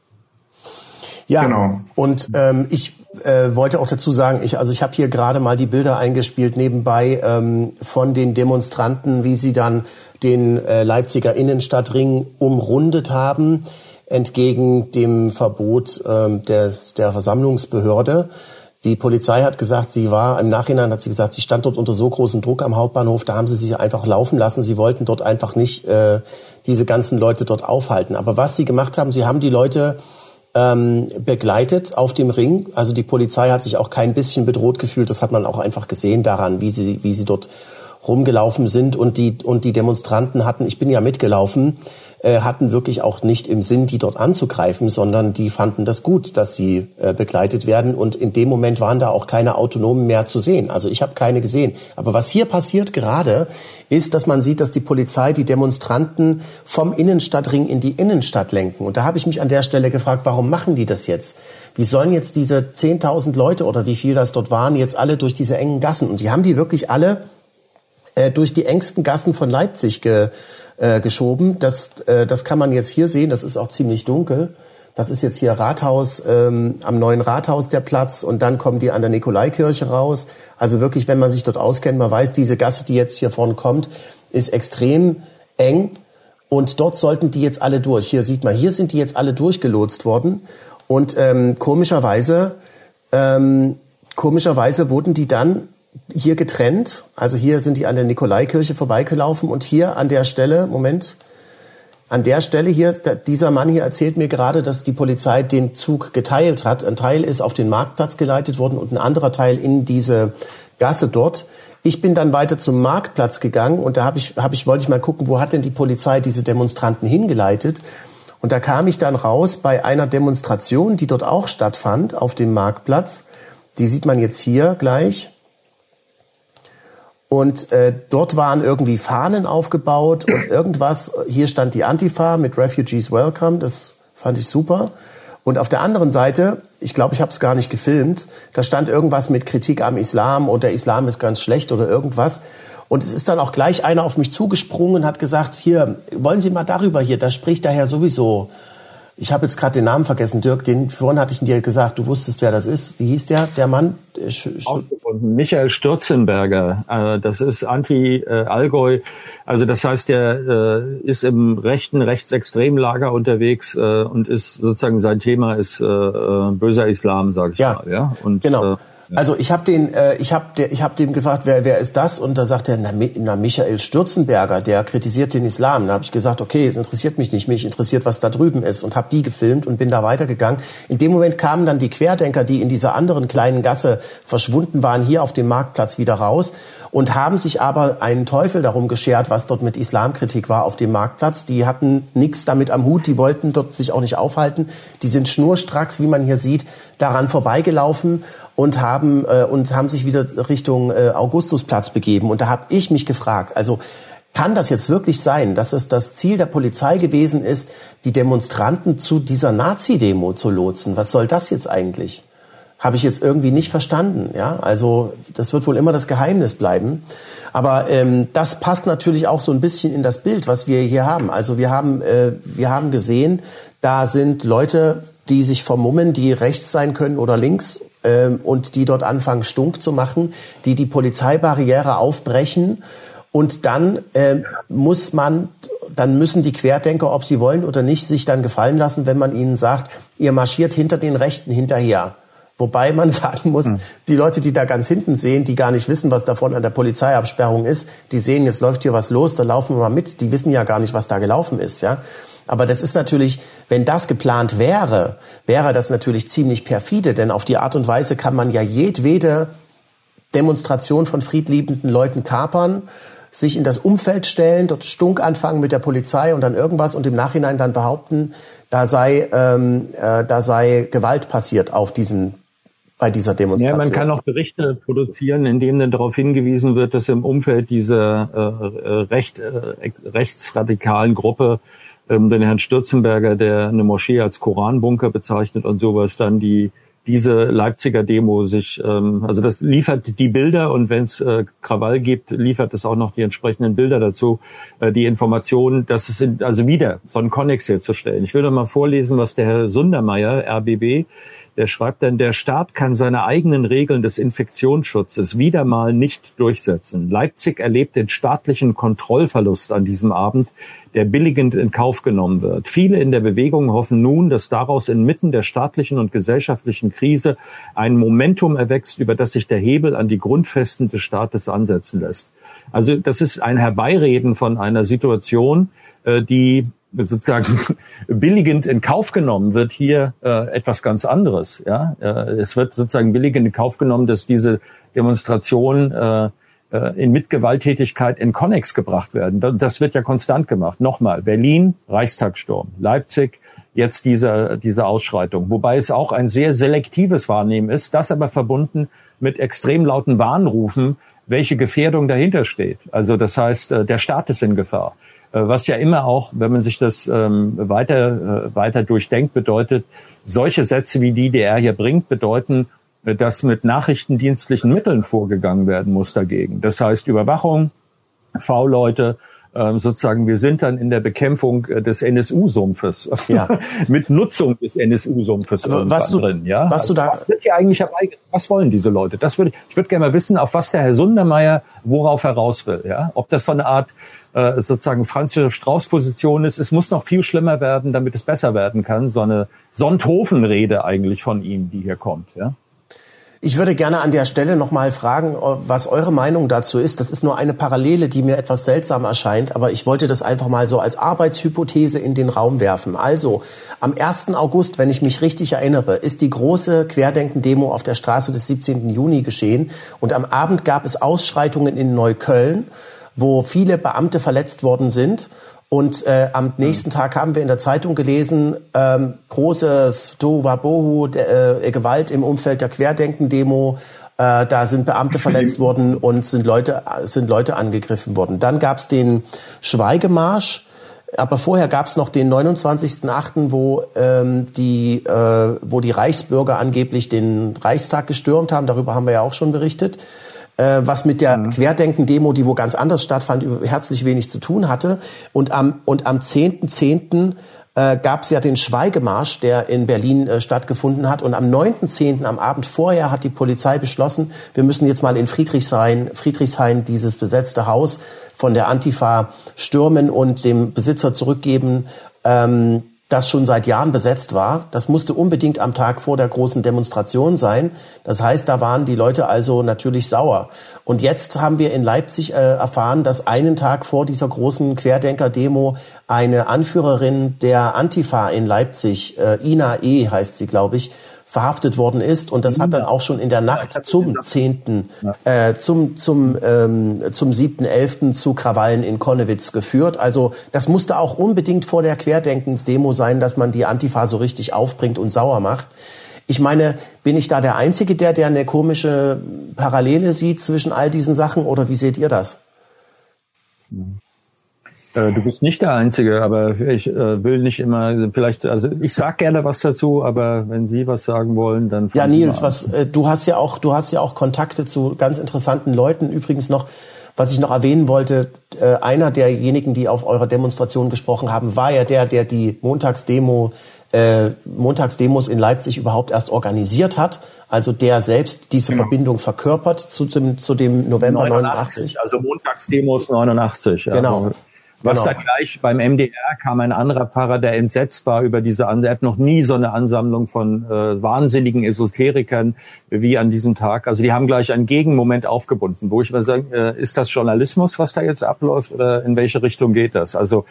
Ja, genau. Und ähm, ich äh, wollte auch dazu sagen, ich also ich habe hier gerade mal die Bilder eingespielt nebenbei ähm, von den Demonstranten, wie sie dann den äh, Leipziger Innenstadtring umrundet haben, entgegen dem Verbot ähm, des der Versammlungsbehörde. Die Polizei hat gesagt, sie war, im Nachhinein hat sie gesagt, sie stand dort unter so großem Druck am Hauptbahnhof, da haben sie sich einfach laufen lassen. Sie wollten dort einfach nicht äh, diese ganzen Leute dort aufhalten. Aber was sie gemacht haben, sie haben die Leute ähm, begleitet auf dem Ring. Also die Polizei hat sich auch kein bisschen bedroht gefühlt. Das hat man auch einfach gesehen daran, wie sie, wie sie dort rumgelaufen sind. Und die, und die Demonstranten hatten, ich bin ja mitgelaufen, äh, hatten wirklich auch nicht im Sinn, die dort anzugreifen, sondern die fanden das gut, dass sie äh, begleitet werden. Und in dem Moment waren da auch keine Autonomen mehr zu sehen. Also ich habe keine gesehen. Aber was hier passiert gerade, ist, dass man sieht, dass die Polizei die Demonstranten vom Innenstadtring in die Innenstadt lenken. Und da habe ich mich an der Stelle gefragt, warum machen die das jetzt? Wie sollen jetzt diese zehntausend Leute oder wie viel das dort waren, jetzt alle durch diese engen Gassen? Und die haben die wirklich alle äh, durch die engsten Gassen von Leipzig ge, äh, geschoben. Das, äh, das kann man jetzt hier sehen. Das ist auch ziemlich dunkel. Das ist jetzt hier Rathaus, ähm, am neuen Rathaus der Platz, und dann kommen die an der Nikolaikirche raus. Also wirklich, wenn man sich dort auskennt, man weiß, diese Gasse, die jetzt hier vorne kommt, ist extrem eng, und dort sollten die jetzt alle durch. Hier sieht man, hier sind die jetzt alle durchgelotst worden, und ähm, komischerweise, ähm, komischerweise wurden die dann hier getrennt. Also hier sind die an der Nikolaikirche vorbeigelaufen, und hier an der Stelle, Moment, an der Stelle hier, dieser Mann hier erzählt mir gerade, dass die Polizei den Zug geteilt hat. Ein Teil ist auf den Marktplatz geleitet worden und ein anderer Teil in diese Gasse dort. Ich bin dann weiter zum Marktplatz gegangen und da habe ich, habe ich, wollte ich mal gucken, wo hat denn die Polizei diese Demonstranten hingeleitet? Und da kam ich dann raus bei einer Demonstration, die dort auch stattfand auf dem Marktplatz. Die sieht man jetzt hier gleich. Und äh, dort waren irgendwie Fahnen aufgebaut und irgendwas. Hier stand die Antifa mit Refugees Welcome. Das fand ich super. Und auf der anderen Seite, ich glaube, ich habe es gar nicht gefilmt, da stand irgendwas mit Kritik am Islam und der Islam ist ganz schlecht oder irgendwas. Und es ist dann auch gleich einer auf mich zugesprungen und hat gesagt, hier, wollen Sie mal darüber hier, da spricht daher sowieso. Ich habe jetzt gerade den Namen vergessen, Dirk, den vorhin hatte ich dir gesagt, du wusstest, wer das ist. Wie hieß der, der Mann? Ausgefunden. Michael Stürzenberger, äh, das ist Anti-Allgäu. Also das heißt, der äh, ist im rechten, rechtsextremen Lager unterwegs äh, und ist sozusagen, sein Thema ist äh, böser Islam, sage ich ja, mal. Ja, und, genau. Äh, Also ich habe den, äh, ich habe, ich habe dem gefragt, wer, wer ist das? Und da sagt er, na, na Michael Stürzenberger, der kritisiert den Islam. Da habe ich gesagt, okay, es interessiert mich nicht, mich interessiert, was da drüben ist, und habe die gefilmt und bin da weitergegangen. In dem Moment kamen dann die Querdenker, die in dieser anderen kleinen Gasse verschwunden waren, hier auf dem Marktplatz wieder raus und haben sich aber einen Teufel darum geschert, was dort mit Islamkritik war auf dem Marktplatz. Die hatten nichts damit am Hut, die wollten dort sich auch nicht aufhalten. Die sind schnurstracks, wie man hier sieht, daran vorbeigelaufen und haben äh, und haben sich wieder Richtung äh, Augustusplatz begeben. Und da habe ich mich gefragt, also kann das jetzt wirklich sein, dass es das Ziel der Polizei gewesen ist, die Demonstranten zu dieser Nazi-Demo zu lotsen? Was soll das jetzt eigentlich? Habe ich jetzt irgendwie nicht verstanden. Ja, also das wird wohl immer das Geheimnis bleiben. Aber ähm, das passt natürlich auch so ein bisschen in das Bild, was wir hier haben. Also wir haben äh, wir haben gesehen, da sind Leute, die sich vermummen, die rechts sein können oder links, ähm, und die dort anfangen, Stunk zu machen, die die Polizeibarriere aufbrechen. Und dann äh, muss man, dann müssen die Querdenker, ob sie wollen oder nicht, sich dann gefallen lassen, wenn man ihnen sagt, ihr marschiert hinter den Rechten hinterher. Wobei man sagen muss, mhm. die Leute, die da ganz hinten sehen, die gar nicht wissen, was davon an der Polizeiabsperrung ist, die sehen, jetzt läuft hier was los, da laufen wir mal mit. Die wissen ja gar nicht, was da gelaufen ist, ja. Aber das ist natürlich, wenn das geplant wäre, wäre das natürlich ziemlich perfide, denn auf die Art und Weise kann man ja jedwede Demonstration von friedliebenden Leuten kapern, sich in das Umfeld stellen, dort Stunk anfangen mit der Polizei und dann irgendwas und im Nachhinein dann behaupten, da sei, ähm, äh, da sei Gewalt passiert auf diesem bei dieser Demonstration. Ja, man kann auch Berichte produzieren, in denen dann darauf hingewiesen wird, dass im Umfeld dieser äh, recht, äh, rechtsradikalen Gruppe ähm, den Herrn Stürzenberger, der eine Moschee als Koranbunker bezeichnet und sowas, dann die diese Leipziger Demo sich, ähm, also das liefert die Bilder, und wenn es äh, Krawall gibt, liefert es auch noch die entsprechenden Bilder dazu, äh, die Informationen, dass es in, also wieder so einen Konnex herzustellen. Ich will doch mal vorlesen, was der Herr Sundermeier, R B B, der schreibt dann, der Staat kann seine eigenen Regeln des Infektionsschutzes wieder mal nicht durchsetzen. Leipzig erlebt den staatlichen Kontrollverlust an diesem Abend, der billigend in Kauf genommen wird. Viele in der Bewegung hoffen nun, dass daraus inmitten der staatlichen und gesellschaftlichen Krise ein Momentum erwächst, über das sich der Hebel an die Grundfesten des Staates ansetzen lässt. Also das ist ein Herbeireden von einer Situation, die sozusagen billigend in Kauf genommen wird, hier äh, etwas ganz anderes. Ja, äh, es wird sozusagen billigend in Kauf genommen, dass diese Demonstrationen äh, äh, in Mitgewalttätigkeit in Konnex gebracht werden. Das wird ja konstant gemacht. Nochmal, Berlin, Reichstagssturm, Leipzig, jetzt diese, diese Ausschreitung. Wobei es auch ein sehr selektives Wahrnehmen ist, das aber verbunden mit extrem lauten Warnrufen, welche Gefährdung dahinter steht. Also das heißt, äh, der Staat ist in Gefahr. Was ja immer auch, wenn man sich das ähm, weiter äh, weiter durchdenkt, bedeutet, solche Sätze wie die, die er hier bringt, bedeuten, dass mit nachrichtendienstlichen Mitteln vorgegangen werden muss dagegen. Das heißt Überwachung, V-Leute, ähm, sozusagen, wir sind dann in der Bekämpfung des N S U-Sumpfes, ja. mit Nutzung des N S U-Sumpfes was du, drin. Ja? Was, also, du da was wird hier eigentlich herbeigeführt? Was wollen diese Leute? Das würde ich, ich würde gerne mal wissen, auf was der Herr Sundermeier worauf er raus will. Ja? Ob das so eine Art äh, sozusagen Franz Josef Strauß-Position ist. Es muss noch viel schlimmer werden, damit es besser werden kann. So eine Sonthofen-Rede eigentlich von ihm, die hier kommt. Ja. Ich würde gerne an der Stelle nochmal fragen, was eure Meinung dazu ist. Das ist nur eine Parallele, die mir etwas seltsam erscheint, aber ich wollte das einfach mal so als Arbeitshypothese in den Raum werfen. Also, am ersten August, wenn ich mich richtig erinnere, ist die große Querdenken-Demo auf der Straße des siebzehnten Juni geschehen und am Abend gab es Ausschreitungen in Neukölln, wo viele Beamte verletzt worden sind. Und äh, am nächsten Tag haben wir in der Zeitung gelesen, ähm, großes Tohuwabohu, äh, Gewalt im Umfeld der Querdenken-Demo, äh, da sind Beamte verletzt worden und sind Leute sind Leute angegriffen worden. Dann gab's den Schweigemarsch, aber vorher gab's noch den neunundzwanzigsten achten, wo ähm, die äh, wo die Reichsbürger angeblich den Reichstag gestürmt haben. Darüber haben wir ja auch schon berichtet. Was mit der mhm. Querdenken-Demo, die wo ganz anders stattfand, herzlich wenig zu tun hatte. Und am und am zehnten zehnten äh, gab es ja den Schweigemarsch, der in Berlin äh, stattgefunden hat. Und am neunten zehnten am Abend vorher, hat die Polizei beschlossen, wir müssen jetzt mal in Friedrichshain, Friedrichshain dieses besetzte Haus von der Antifa stürmen und dem Besitzer zurückgeben, ähm, das schon seit Jahren besetzt war. Das musste unbedingt am Tag vor der großen Demonstration sein. Das heißt, da waren die Leute also natürlich sauer. Und jetzt haben wir in Leipzig äh, erfahren, dass einen Tag vor dieser großen Querdenker-Demo eine Anführerin der Antifa in Leipzig, äh, Ina E. heißt sie, glaube ich, verhaftet worden ist. Und das hat dann auch schon in der Nacht zum zehnten Äh, zum zum ähm, zum siebten elften zu Krawallen in Konnewitz geführt. Also das musste auch unbedingt vor der Querdenkens-Demo sein, dass man die Antifa so richtig aufbringt und sauer macht. Ich meine, bin ich da der Einzige, der der eine komische Parallele sieht zwischen all diesen Sachen, oder wie seht ihr das? Du bist nicht der Einzige, aber ich äh, will nicht immer, vielleicht, also ich sag gerne was dazu, aber wenn Sie was sagen wollen, dann... Ja, Nils, was, äh, du hast ja auch, du hast ja auch Kontakte zu ganz interessanten Leuten. Übrigens noch, was ich noch erwähnen wollte, äh, einer derjenigen, die auf eurer Demonstration gesprochen haben, war ja der, der die Montagsdemo, äh, Montagsdemos in Leipzig überhaupt erst organisiert hat. Also der selbst diese genau. Verbindung verkörpert zu dem, zu dem November neunundachtzig. neunundachtzig. Also Montagsdemos neunundachtzig. Genau. Also Was genau. da gleich beim M D R kam ein anderer Pfarrer, der entsetzt war über diese Ansammlung. Er hat noch nie so eine Ansammlung von äh, wahnsinnigen Esoterikern wie an diesem Tag. Also die haben gleich einen Gegenmoment aufgebunden, wo ich mal sagen, äh, ist das Journalismus, was da jetzt abläuft, oder in welche Richtung geht das? Also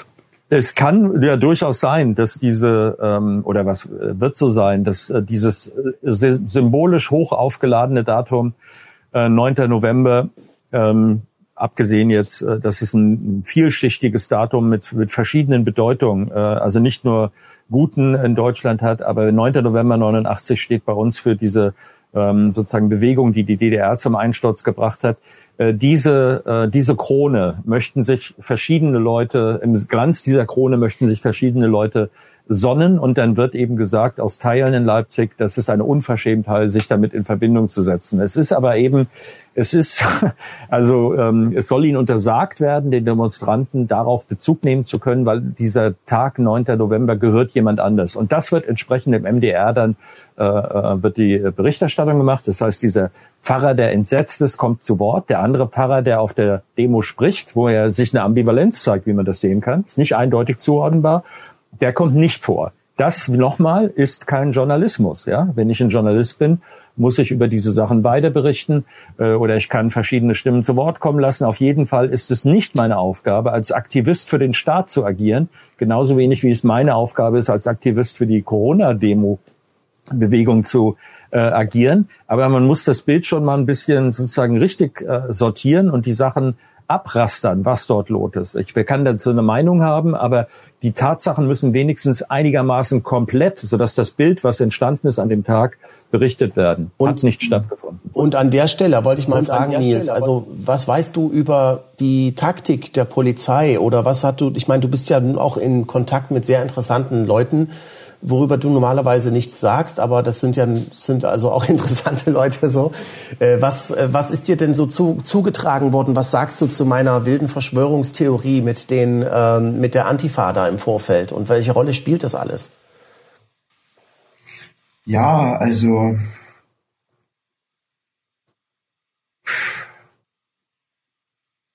es kann ja durchaus sein, dass diese, ähm, oder was äh, wird so sein, dass äh, dieses äh, symbolisch hoch aufgeladene Datum, äh, neunten November, ähm, abgesehen jetzt, dass es ein vielschichtiges Datum mit, mit verschiedenen Bedeutungen, also nicht nur guten in Deutschland hat, aber neunten November neunundachtzig steht bei uns für diese sozusagen Bewegung, die die D D R zum Einsturz gebracht hat. Diese, diese Krone möchten sich verschiedene Leute, im Glanz dieser Krone möchten sich verschiedene Leute sonnen, und dann wird eben gesagt aus Teilen in Leipzig, das ist eine Unverschämtheit, sich damit in Verbindung zu setzen. Es ist aber eben, es ist, also ähm, es soll ihnen untersagt werden, den Demonstranten darauf Bezug nehmen zu können, weil dieser Tag neunten November gehört jemand anders. Und das wird entsprechend im M D R dann, äh, wird die Berichterstattung gemacht. Das heißt, dieser Pfarrer, der entsetzt ist, kommt zu Wort. Der andere Pfarrer, der auf der Demo spricht, wo er sich eine Ambivalenz zeigt, wie man das sehen kann, ist nicht eindeutig zuordnenbar, der kommt nicht vor. Das, nochmal, ist kein Journalismus. Ja, wenn ich ein Journalist bin, muss ich über diese Sachen weiter berichten, äh, oder ich kann verschiedene Stimmen zu Wort kommen lassen. Auf jeden Fall ist es nicht meine Aufgabe, als Aktivist für den Staat zu agieren, genauso wenig wie es meine Aufgabe ist, als Aktivist für die Corona-Demo-Bewegung zu äh, agieren. Aber man muss das Bild schon mal ein bisschen sozusagen richtig äh, sortieren und die Sachen abrastern, was dort los ist. Ich kann dazu eine Meinung haben, aber die Tatsachen müssen wenigstens einigermaßen komplett, sodass das Bild, was entstanden ist an dem Tag, berichtet werden. Und hat nicht stattgefunden. Und an der Stelle wollte ich mal und fragen, Nils, also was weißt du über die Taktik der Polizei, oder was hat du, ich meine, du bist ja nun auch in Kontakt mit sehr interessanten Leuten, worüber du normalerweise nichts sagst, aber das sind ja sind also auch interessante Leute so. Äh, was äh, was ist dir denn so zu, zugetragen worden? Was sagst du zu meiner wilden Verschwörungstheorie mit den ähm, mit der Antifa da im Vorfeld, und welche Rolle spielt das alles? Ja, also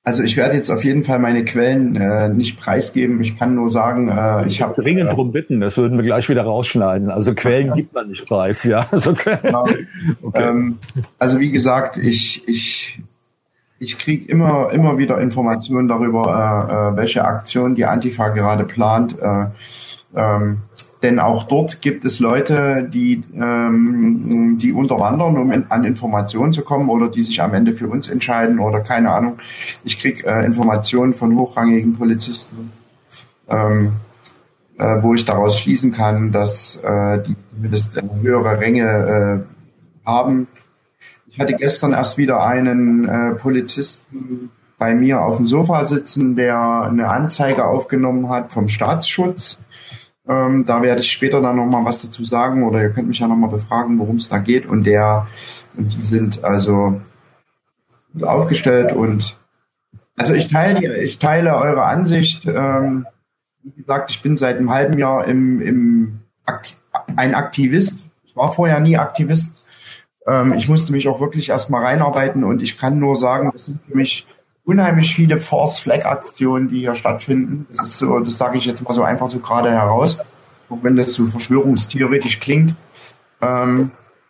Also ich werde jetzt auf jeden Fall meine Quellen äh, nicht preisgeben. Ich kann nur sagen, äh, ich habe dringend äh, drum bitten. Das würden wir gleich wieder rausschneiden. Also Quellen ja. gibt man nicht preis, ja. Genau. Okay. Ähm, also wie gesagt, ich ich ich kriege immer immer wieder Informationen darüber, äh, welche Aktion die Antifa gerade plant. Äh, ähm, Denn auch dort gibt es Leute, die ähm, die unterwandern, um in, an Informationen zu kommen oder die sich am Ende für uns entscheiden oder keine Ahnung. Ich kriege äh, Informationen von hochrangigen Polizisten, ähm, äh, wo ich daraus schließen kann, dass äh, die zumindest höhere Ränge äh, haben. Ich hatte gestern erst wieder einen äh, Polizisten bei mir auf dem Sofa sitzen, der eine Anzeige aufgenommen hat vom Staatsschutz. Ähm, da werde ich später dann nochmal was dazu sagen oder ihr könnt mich ja nochmal befragen, worum es da geht. Und der, und die sind also gut aufgestellt und also ich teile, ich teile eure Ansicht. Ähm, wie gesagt, ich bin seit einem halben Jahr im, im Akt, ein Aktivist. Ich war vorher nie Aktivist. Ähm, ich musste mich auch wirklich erstmal reinarbeiten und ich kann nur sagen, das sind für mich unheimlich viele False-Flag-Aktionen, die hier stattfinden. Das ist so, das sage ich jetzt mal so einfach so gerade heraus, auch wenn das so verschwörungstheoretisch klingt. Ähm,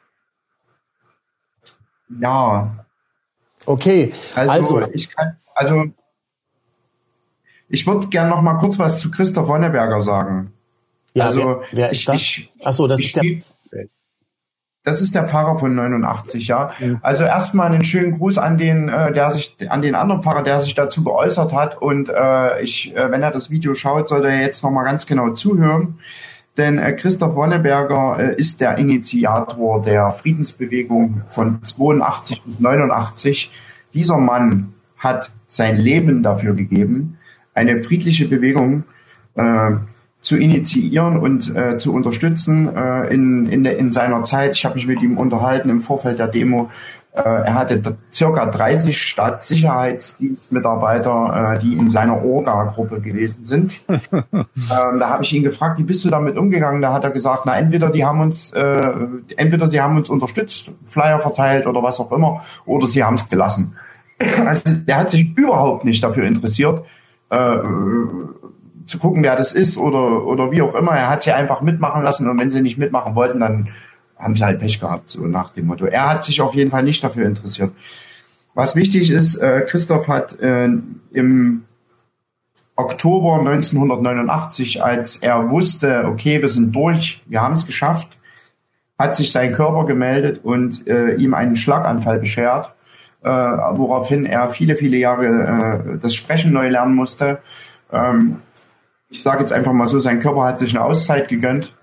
ja. Okay. Also, also ich kann, also ich würde gerne noch mal kurz was zu Christoph Wonneberger sagen. Ja, also wer, wer ist ich, das? ich, Ach so, das ich, ist der. Das ist der Pfarrer von neunundachtzig, ja. Also erstmal einen schönen Gruß an den, äh, der sich, an den anderen Pfarrer, der sich dazu geäußert hat. Und äh, ich, äh, wenn er das Video schaut, sollte er jetzt nochmal ganz genau zuhören. Denn äh, Christoph Wonneberger äh, ist der Initiator der Friedensbewegung von zweiundachtzig bis neunundachtzig. Dieser Mann hat sein Leben dafür gegeben, eine friedliche Bewegung äh, zu initiieren und äh, zu unterstützen äh, in, in, in seiner Zeit. Ich habe mich mit ihm unterhalten im Vorfeld der Demo. Äh, er hatte circa dreißig Staatssicherheitsdienstmitarbeiter, äh, die in seiner Orga-Gruppe gewesen sind. ähm, da habe ich ihn gefragt, wie bist du damit umgegangen? Da hat er gesagt, na entweder die haben uns, äh, entweder sie haben uns unterstützt, Flyer verteilt oder was auch immer, oder sie haben es gelassen. Also der hat sich überhaupt nicht dafür interessiert, äh, zu gucken, wer das ist oder oder wie auch immer. Er hat sie einfach mitmachen lassen und wenn sie nicht mitmachen wollten, dann haben sie halt Pech gehabt, so nach dem Motto. Er hat sich auf jeden Fall nicht dafür interessiert. Was wichtig ist, äh, Christoph hat äh, im Oktober neunzehnhundertneunundachtzig, als er wusste, okay, wir sind durch, wir haben es geschafft, hat sich sein Körper gemeldet und äh, ihm einen Schlaganfall beschert, äh, woraufhin er viele, viele Jahre äh, das Sprechen neu lernen musste. Ähm, Ich sage jetzt einfach mal so, sein Körper hat sich eine Auszeit gegönnt.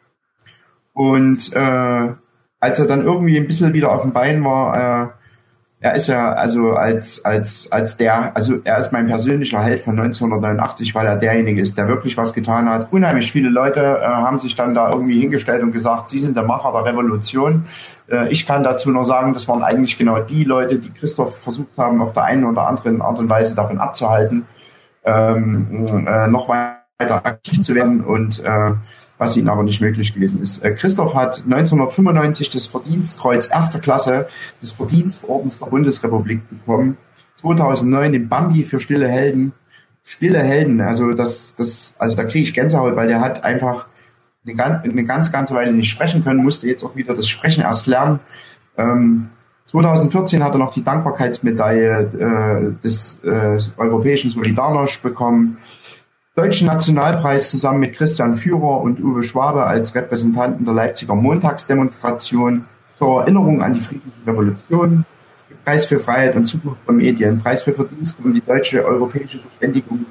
Und äh, als er dann irgendwie ein bisschen wieder auf dem Bein war, äh, er ist ja also als als als der, also er ist mein persönlicher Held von neunzehnhundertneunundachtzig, weil er derjenige ist, der wirklich was getan hat. Unheimlich viele Leute äh, haben sich dann da irgendwie hingestellt und gesagt, sie sind der Macher der Revolution. Äh, ich kann dazu nur sagen, das waren eigentlich genau die Leute, die Christoph versucht haben, auf der einen oder anderen Art und Weise davon abzuhalten, ähm, äh, noch weiter aktiv zu werden und äh, was ihnen aber nicht möglich gewesen ist. Äh, Christoph hat neunzehnhundertfünfundneunzig das Verdienstkreuz erster Klasse des Verdienstordens der Bundesrepublik bekommen. zweitausendneun den Bambi für stille Helden. Stille Helden, also das, das, also da kriege ich Gänsehaut, weil der hat einfach eine, ganz, eine ganz, ganze Weile nicht sprechen können, musste jetzt auch wieder das Sprechen erst lernen. Ähm, zweitausendvierzehn hat er noch die Dankbarkeitsmedaille äh, des äh, Europäischen Solidarność bekommen. Deutschen Nationalpreis zusammen mit Christian Führer und Uwe Schwabe als Repräsentanten der Leipziger Montagsdemonstration zur Erinnerung an die friedliche Revolution, Preis für Freiheit und Zukunft von Medien, Preis für Verdienste um die deutsche europäische Verständigung.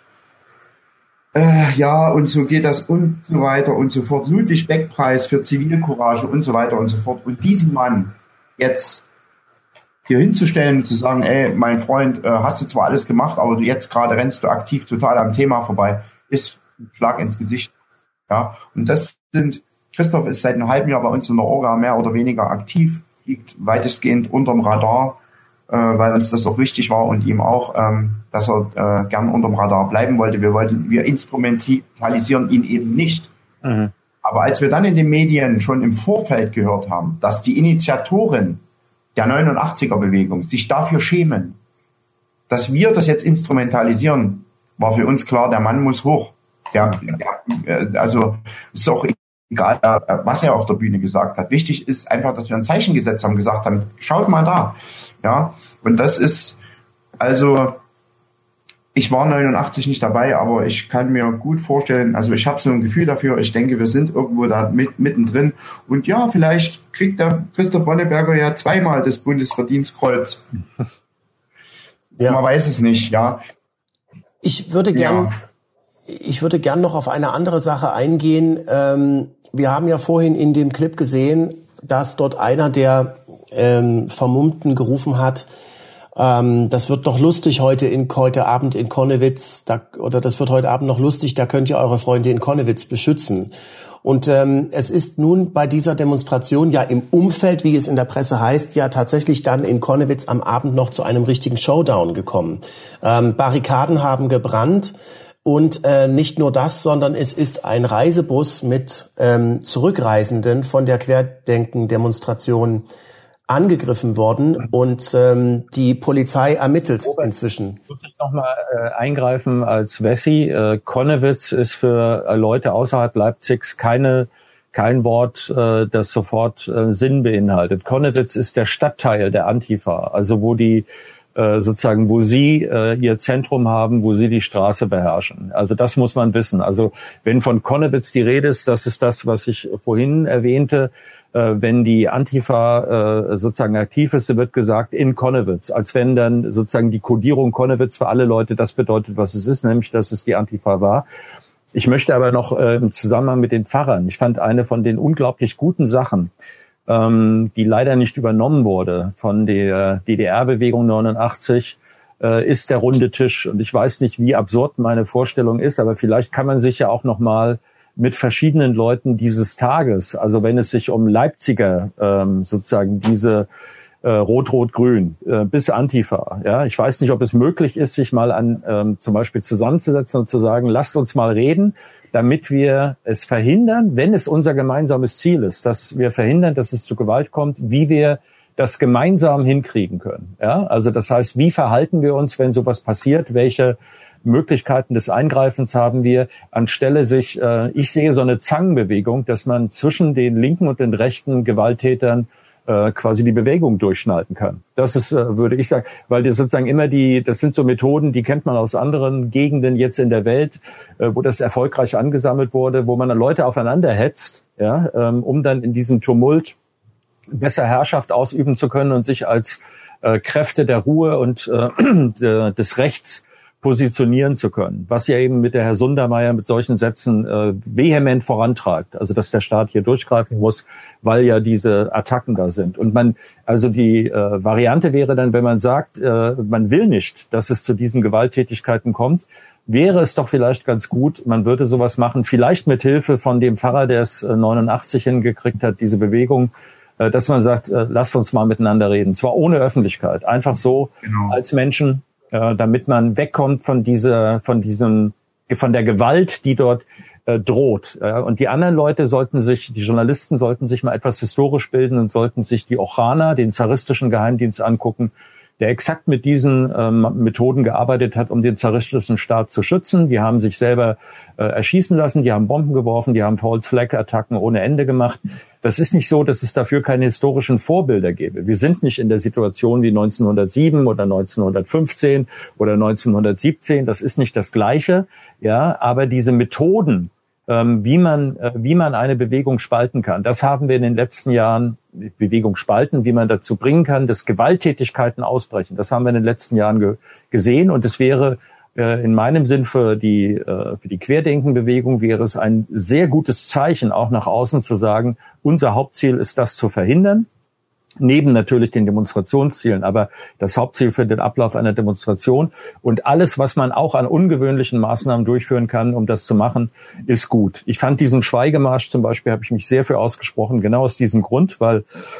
Äh, ja, und so geht das und so weiter und so fort. Ludwig-Beck-Preis für Zivilcourage und so weiter und so fort. Und diesen Mann jetzt hier hinzustellen und zu sagen, ey, mein Freund, äh, hast du zwar alles gemacht, aber du jetzt gerade rennst du aktiv total am Thema vorbei, ist ein Schlag ins Gesicht. Ja, und das sind, Christoph ist seit einem halben Jahr bei uns in der Orga mehr oder weniger aktiv, fliegt weitestgehend unterm Radar, äh, weil uns das auch wichtig war und ihm auch, ähm, dass er äh, gern unterm Radar bleiben wollte. Wir wollten, wir instrumentalisieren ihn eben nicht. Mhm. Aber als wir dann in den Medien schon im Vorfeld gehört haben, dass die Initiatoren der neunundachtziger Bewegung sich dafür schämen, dass wir das jetzt instrumentalisieren, war für uns klar, der Mann muss hoch. Der, der, also es ist auch egal, was er auf der Bühne gesagt hat. Wichtig ist einfach, dass wir ein Zeichen gesetzt haben, gesagt haben, schaut mal da. Ja, und das ist, also ich war neunundachtzig nicht dabei, aber ich kann mir gut vorstellen, also ich habe so ein Gefühl dafür, ich denke, wir sind irgendwo da mit, mittendrin. Und ja, vielleicht kriegt der Christoph Wonneberger ja zweimal das Bundesverdienstkreuz. Ja. Man weiß es nicht, ja. Ich würde gern, ja. ich würde gern noch auf eine andere Sache eingehen. Ähm, wir haben ja vorhin in dem Clip gesehen, dass dort einer der ähm, Vermummten gerufen hat, ähm, das wird doch lustig heute in heute Abend in Connewitz, da, oder das wird heute Abend noch lustig, da könnt ihr eure Freunde in Connewitz beschützen. Und ähm, es ist nun bei dieser Demonstration ja im Umfeld, wie es in der Presse heißt, ja tatsächlich dann in Connewitz am Abend noch zu einem richtigen Showdown gekommen. Ähm, Barrikaden haben gebrannt. Und äh, nicht nur das, sondern es ist ein Reisebus mit ähm, Zurückreisenden von der Querdenken-Demonstration angegriffen worden und ähm, die Polizei ermittelt Robert, inzwischen. Muss ich noch mal äh, eingreifen als Wessi? Äh, Connewitz ist für äh, Leute außerhalb Leipzigs keine kein Wort, äh, das sofort äh, Sinn beinhaltet. Connewitz ist der Stadtteil der Antifa, also wo die äh, sozusagen, wo sie äh, ihr Zentrum haben, wo sie die Straße beherrschen. Also das muss man wissen. Also wenn von Connewitz die Rede ist, das ist das, was ich vorhin erwähnte. Wenn die Antifa äh, sozusagen aktiv ist, wird gesagt in Connewitz, als wenn dann sozusagen die Kodierung Connewitz für alle Leute das bedeutet, was es ist, nämlich dass es die Antifa war. Ich möchte aber noch äh, im Zusammenhang mit den Pfarrern, ich fand eine von den unglaublich guten Sachen, ähm, die leider nicht übernommen wurde von der D D R-Bewegung neunundachtzig, äh, ist der runde Tisch. Und ich weiß nicht, wie absurd meine Vorstellung ist, aber vielleicht kann man sich ja auch noch mal mit verschiedenen Leuten dieses Tages, also wenn es sich um Leipziger ähm, sozusagen diese äh, Rot-Rot-Grün äh, bis Antifa, ja, ich weiß nicht, ob es möglich ist, sich mal an ähm, zum Beispiel zusammenzusetzen und zu sagen, lasst uns mal reden, damit wir es verhindern, wenn es unser gemeinsames Ziel ist, dass wir verhindern, dass es zu Gewalt kommt, wie wir das gemeinsam hinkriegen können. Ja, also das heißt, wie verhalten wir uns, wenn sowas passiert, welche Möglichkeiten des Eingreifens haben wir, anstelle sich, äh, ich sehe so eine Zangenbewegung, dass man zwischen den linken und den rechten Gewalttätern äh, quasi die Bewegung durchschneiden kann. Das ist, äh, würde ich sagen, weil das sozusagen immer die, das sind so Methoden, die kennt man aus anderen Gegenden jetzt in der Welt, äh, wo das erfolgreich angesammelt wurde, wo man dann Leute aufeinander hetzt, ja, ähm, um dann in diesem Tumult besser Herrschaft ausüben zu können und sich als äh, Kräfte der Ruhe und äh, des Rechts positionieren zu können, was ja eben mit der Herr Sundermeier mit solchen Sätzen äh, vehement vorantreibt, also dass der Staat hier durchgreifen muss, weil ja diese Attacken da sind. Und man, also die äh, Variante wäre dann, wenn man sagt, äh, man will nicht, dass es zu diesen Gewalttätigkeiten kommt, wäre es doch vielleicht ganz gut, man würde sowas machen, vielleicht mit Hilfe von dem Pfarrer, der es äh, neunundachtzig hingekriegt hat, diese Bewegung, äh, dass man sagt, äh, lasst uns mal miteinander reden, zwar ohne Öffentlichkeit, einfach so genau. Als Menschen, äh, damit man wegkommt von dieser, von diesem, von der Gewalt, die dort äh, droht. Ja, und die anderen Leute sollten sich, die Journalisten sollten sich mal etwas historisch bilden und sollten sich die Ochraner, den zaristischen Geheimdienst angucken, der exakt mit diesen ähm, Methoden gearbeitet hat, um den zaristischen Staat zu schützen. Die haben sich selber äh, erschießen lassen, die haben Bomben geworfen, die haben False-Flag-Attacken ohne Ende gemacht. Das ist nicht so, dass es dafür keine historischen Vorbilder gäbe. Wir sind nicht in der Situation wie neunzehnhundertsieben oder neunzehnhundertfünfzehn oder neunzehnhundertsiebzehn. Das ist nicht das Gleiche. Ja, aber diese Methoden, ähm, wie man, äh, wie man eine Bewegung spalten kann, das haben wir in den letzten Jahren, Bewegung spalten, wie man dazu bringen kann, dass Gewalttätigkeiten ausbrechen. Das haben wir in den letzten Jahren ge- gesehen. Und es wäre äh, in meinem Sinn für die, äh, für die Querdenkenbewegung wäre es ein sehr gutes Zeichen, auch nach außen zu sagen, unser Hauptziel ist das zu verhindern. Neben natürlich den Demonstrationszielen, aber das Hauptziel für den Ablauf einer Demonstration und alles, was man auch an ungewöhnlichen Maßnahmen durchführen kann, um das zu machen, ist gut. Ich fand diesen Schweigemarsch zum Beispiel, habe ich mich sehr für ausgesprochen, genau aus diesem Grund, weil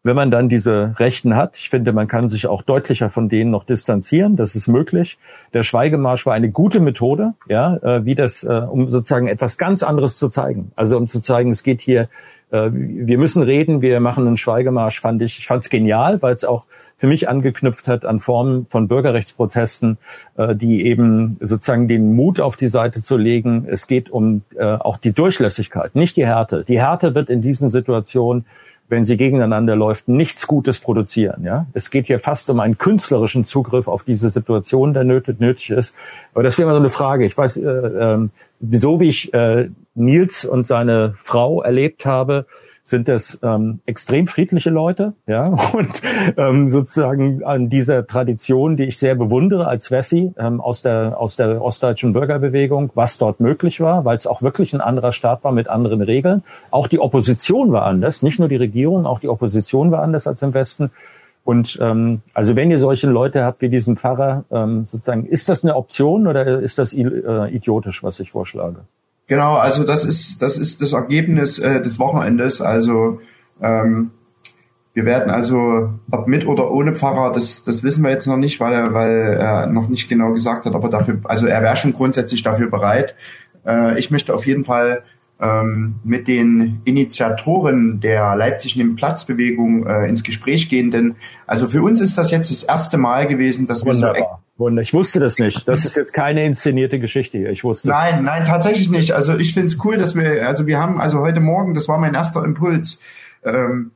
wenn man dann diese Rechten hat, ich finde, man kann sich auch deutlicher von denen noch distanzieren, das ist möglich. Der Schweigemarsch war eine gute Methode, ja, äh, wie das, äh, um sozusagen etwas ganz anderes zu zeigen. Also um zu zeigen, es geht hier, äh, wir müssen reden, wir machen einen Schweigemarsch, fand ich, ich fand es genial, weil es auch für mich angeknüpft hat an Formen von Bürgerrechtsprotesten, äh, die eben sozusagen den Mut auf die Seite zu legen. Es geht um äh, auch die Durchlässigkeit, nicht die Härte. Die Härte wird in diesen Situationen, wenn sie gegeneinander läuft, nichts Gutes produzieren. Ja, es geht hier fast um einen künstlerischen Zugriff auf diese Situation, der nötig, nötig ist. Aber das wäre mal so eine Frage. Ich weiß, äh, äh, so wie ich äh, Nils und seine Frau erlebt habe, sind das ähm, extrem friedliche Leute, ja, und ähm, sozusagen an dieser Tradition, die ich sehr bewundere als Wessi ähm, aus der aus der ostdeutschen Bürgerbewegung, was dort möglich war, weil es auch wirklich ein anderer Staat war mit anderen Regeln. Auch die Opposition war anders, nicht nur die Regierung, auch die Opposition war anders als im Westen. Und ähm, also wenn ihr solche Leute habt wie diesen Pfarrer, ähm, sozusagen, ist das eine Option oder ist das äh, idiotisch, was ich vorschlage? Genau, also das ist das ist das Ergebnis äh, des Wochenendes. Also ähm, wir werden also, ob mit oder ohne Pfarrer, das das wissen wir jetzt noch nicht, weil er weil er noch nicht genau gesagt hat, ob er dafür, also er wäre schon grundsätzlich dafür bereit. Äh, ich möchte auf jeden Fall ähm, mit den Initiatoren der Leipzig nimmt Platz-Bewegung äh, ins Gespräch gehen, denn also für uns ist das jetzt das erste Mal gewesen, dass Wunderbar. wir so Wunder. Ich wusste das nicht. Das ist jetzt keine inszenierte Geschichte hier. Ich wusste Nein, nein, tatsächlich nicht. Also ich finde es cool, dass wir, also wir haben, also heute Morgen, das war mein erster Impuls, ähm,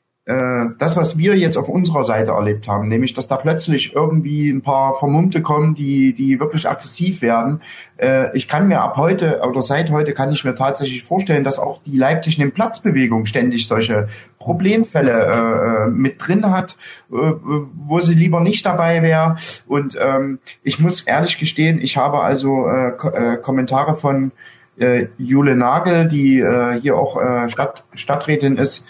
äh, das, was wir jetzt auf unserer Seite erlebt haben, nämlich, dass da plötzlich irgendwie ein paar Vermummte kommen, die die wirklich aggressiv werden. Äh, ich kann mir ab heute oder seit heute kann ich mir tatsächlich vorstellen, dass auch die Leipzig nimmt Platz-Bewegung ständig solche Problemfälle äh, mit drin hat, äh, wo sie lieber nicht dabei wäre. Und ähm, ich muss ehrlich gestehen, ich habe also äh, Ko- äh, Kommentare von äh, Jule Nagel, die äh, hier auch äh, Stadt, Stadträtin ist,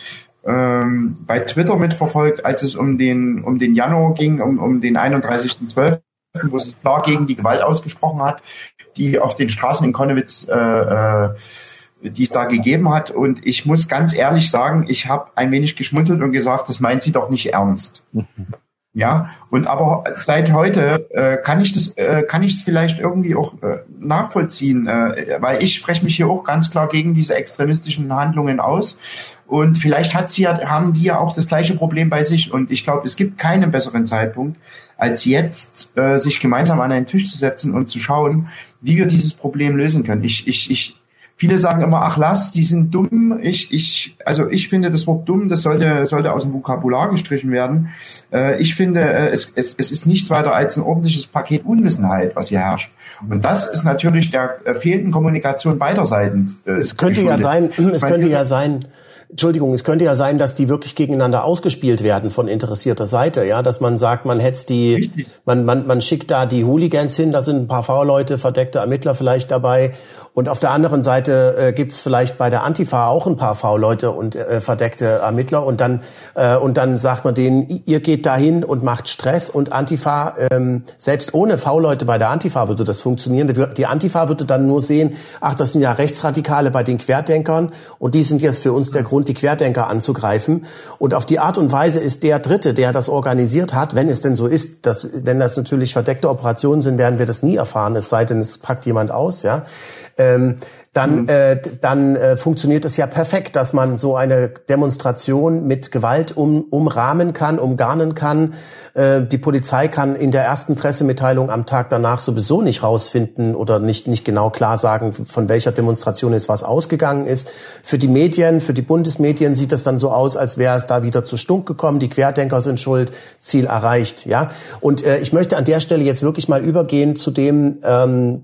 ähm, bei Twitter mitverfolgt, als es um den um den Januar ging, um, um den einunddreißigsten zwölften, wo es klar gegen die Gewalt ausgesprochen hat, die auf den Straßen in Konnewitz äh, äh, die es da gegeben hat. Und ich muss ganz ehrlich sagen, ich habe ein wenig geschmunzelt und gesagt, das meint sie doch nicht ernst. Mhm. Ja, und aber seit heute äh, kann ich das, äh, kann ich es vielleicht irgendwie auch äh, nachvollziehen, äh, weil ich spreche mich hier auch ganz klar gegen diese extremistischen Handlungen aus. Und vielleicht hat sie ja, haben die ja auch das gleiche Problem bei sich. Und ich glaube, es gibt keinen besseren Zeitpunkt, als jetzt äh, sich gemeinsam an einen Tisch zu setzen und zu schauen, wie wir dieses Problem lösen können. Ich, ich, ich Viele sagen immer, ach lass, die sind dumm. Ich, ich, also ich finde, das Wort dumm, das sollte, sollte aus dem Vokabular gestrichen werden. Äh, ich finde, äh, es, es, es ist nichts weiter als ein ordentliches Paket Unwissenheit, was hier herrscht. Und das ist natürlich der äh, fehlenden Kommunikation beider Seiten. Äh, es könnte ja sein, es könnte ja sein, Entschuldigung, es könnte ja sein, dass die wirklich gegeneinander ausgespielt werden von interessierter Seite, ja, dass man sagt, man hetzt die, Richtig. man, man, man schickt da die Hooligans hin, da sind ein paar V-Leute, verdeckte Ermittler vielleicht dabei. Und auf der anderen Seite äh, gibt's vielleicht bei der Antifa auch ein paar V-Leute und äh, verdeckte Ermittler und dann äh, und dann sagt man denen, ihr geht dahin und macht Stress und Antifa, ähm, selbst ohne V-Leute bei der Antifa würde das funktionieren. Die Antifa würde dann nur sehen, ach, das sind ja Rechtsradikale bei den Querdenkern und die sind jetzt für uns der Grund, die Querdenker anzugreifen. Und auf die Art und Weise ist der Dritte, der das organisiert hat, wenn es denn so ist, dass, wenn das natürlich verdeckte Operationen sind, werden wir das nie erfahren, es sei denn, es packt jemand aus, ja. Ähm, dann mhm. äh, dann äh, funktioniert es ja perfekt, dass man so eine Demonstration mit Gewalt um, umrahmen kann, umgarnen kann. Äh, die Polizei kann in der ersten Pressemitteilung am Tag danach sowieso nicht rausfinden oder nicht nicht genau klar sagen, von welcher Demonstration jetzt was ausgegangen ist. Für die Medien, für die Bundesmedien sieht es dann so aus, als wäre es da wieder zu Stunk gekommen. Die Querdenker sind schuld, Ziel erreicht. Ja. Und äh, ich möchte an der Stelle jetzt wirklich mal übergehen zu dem ähm,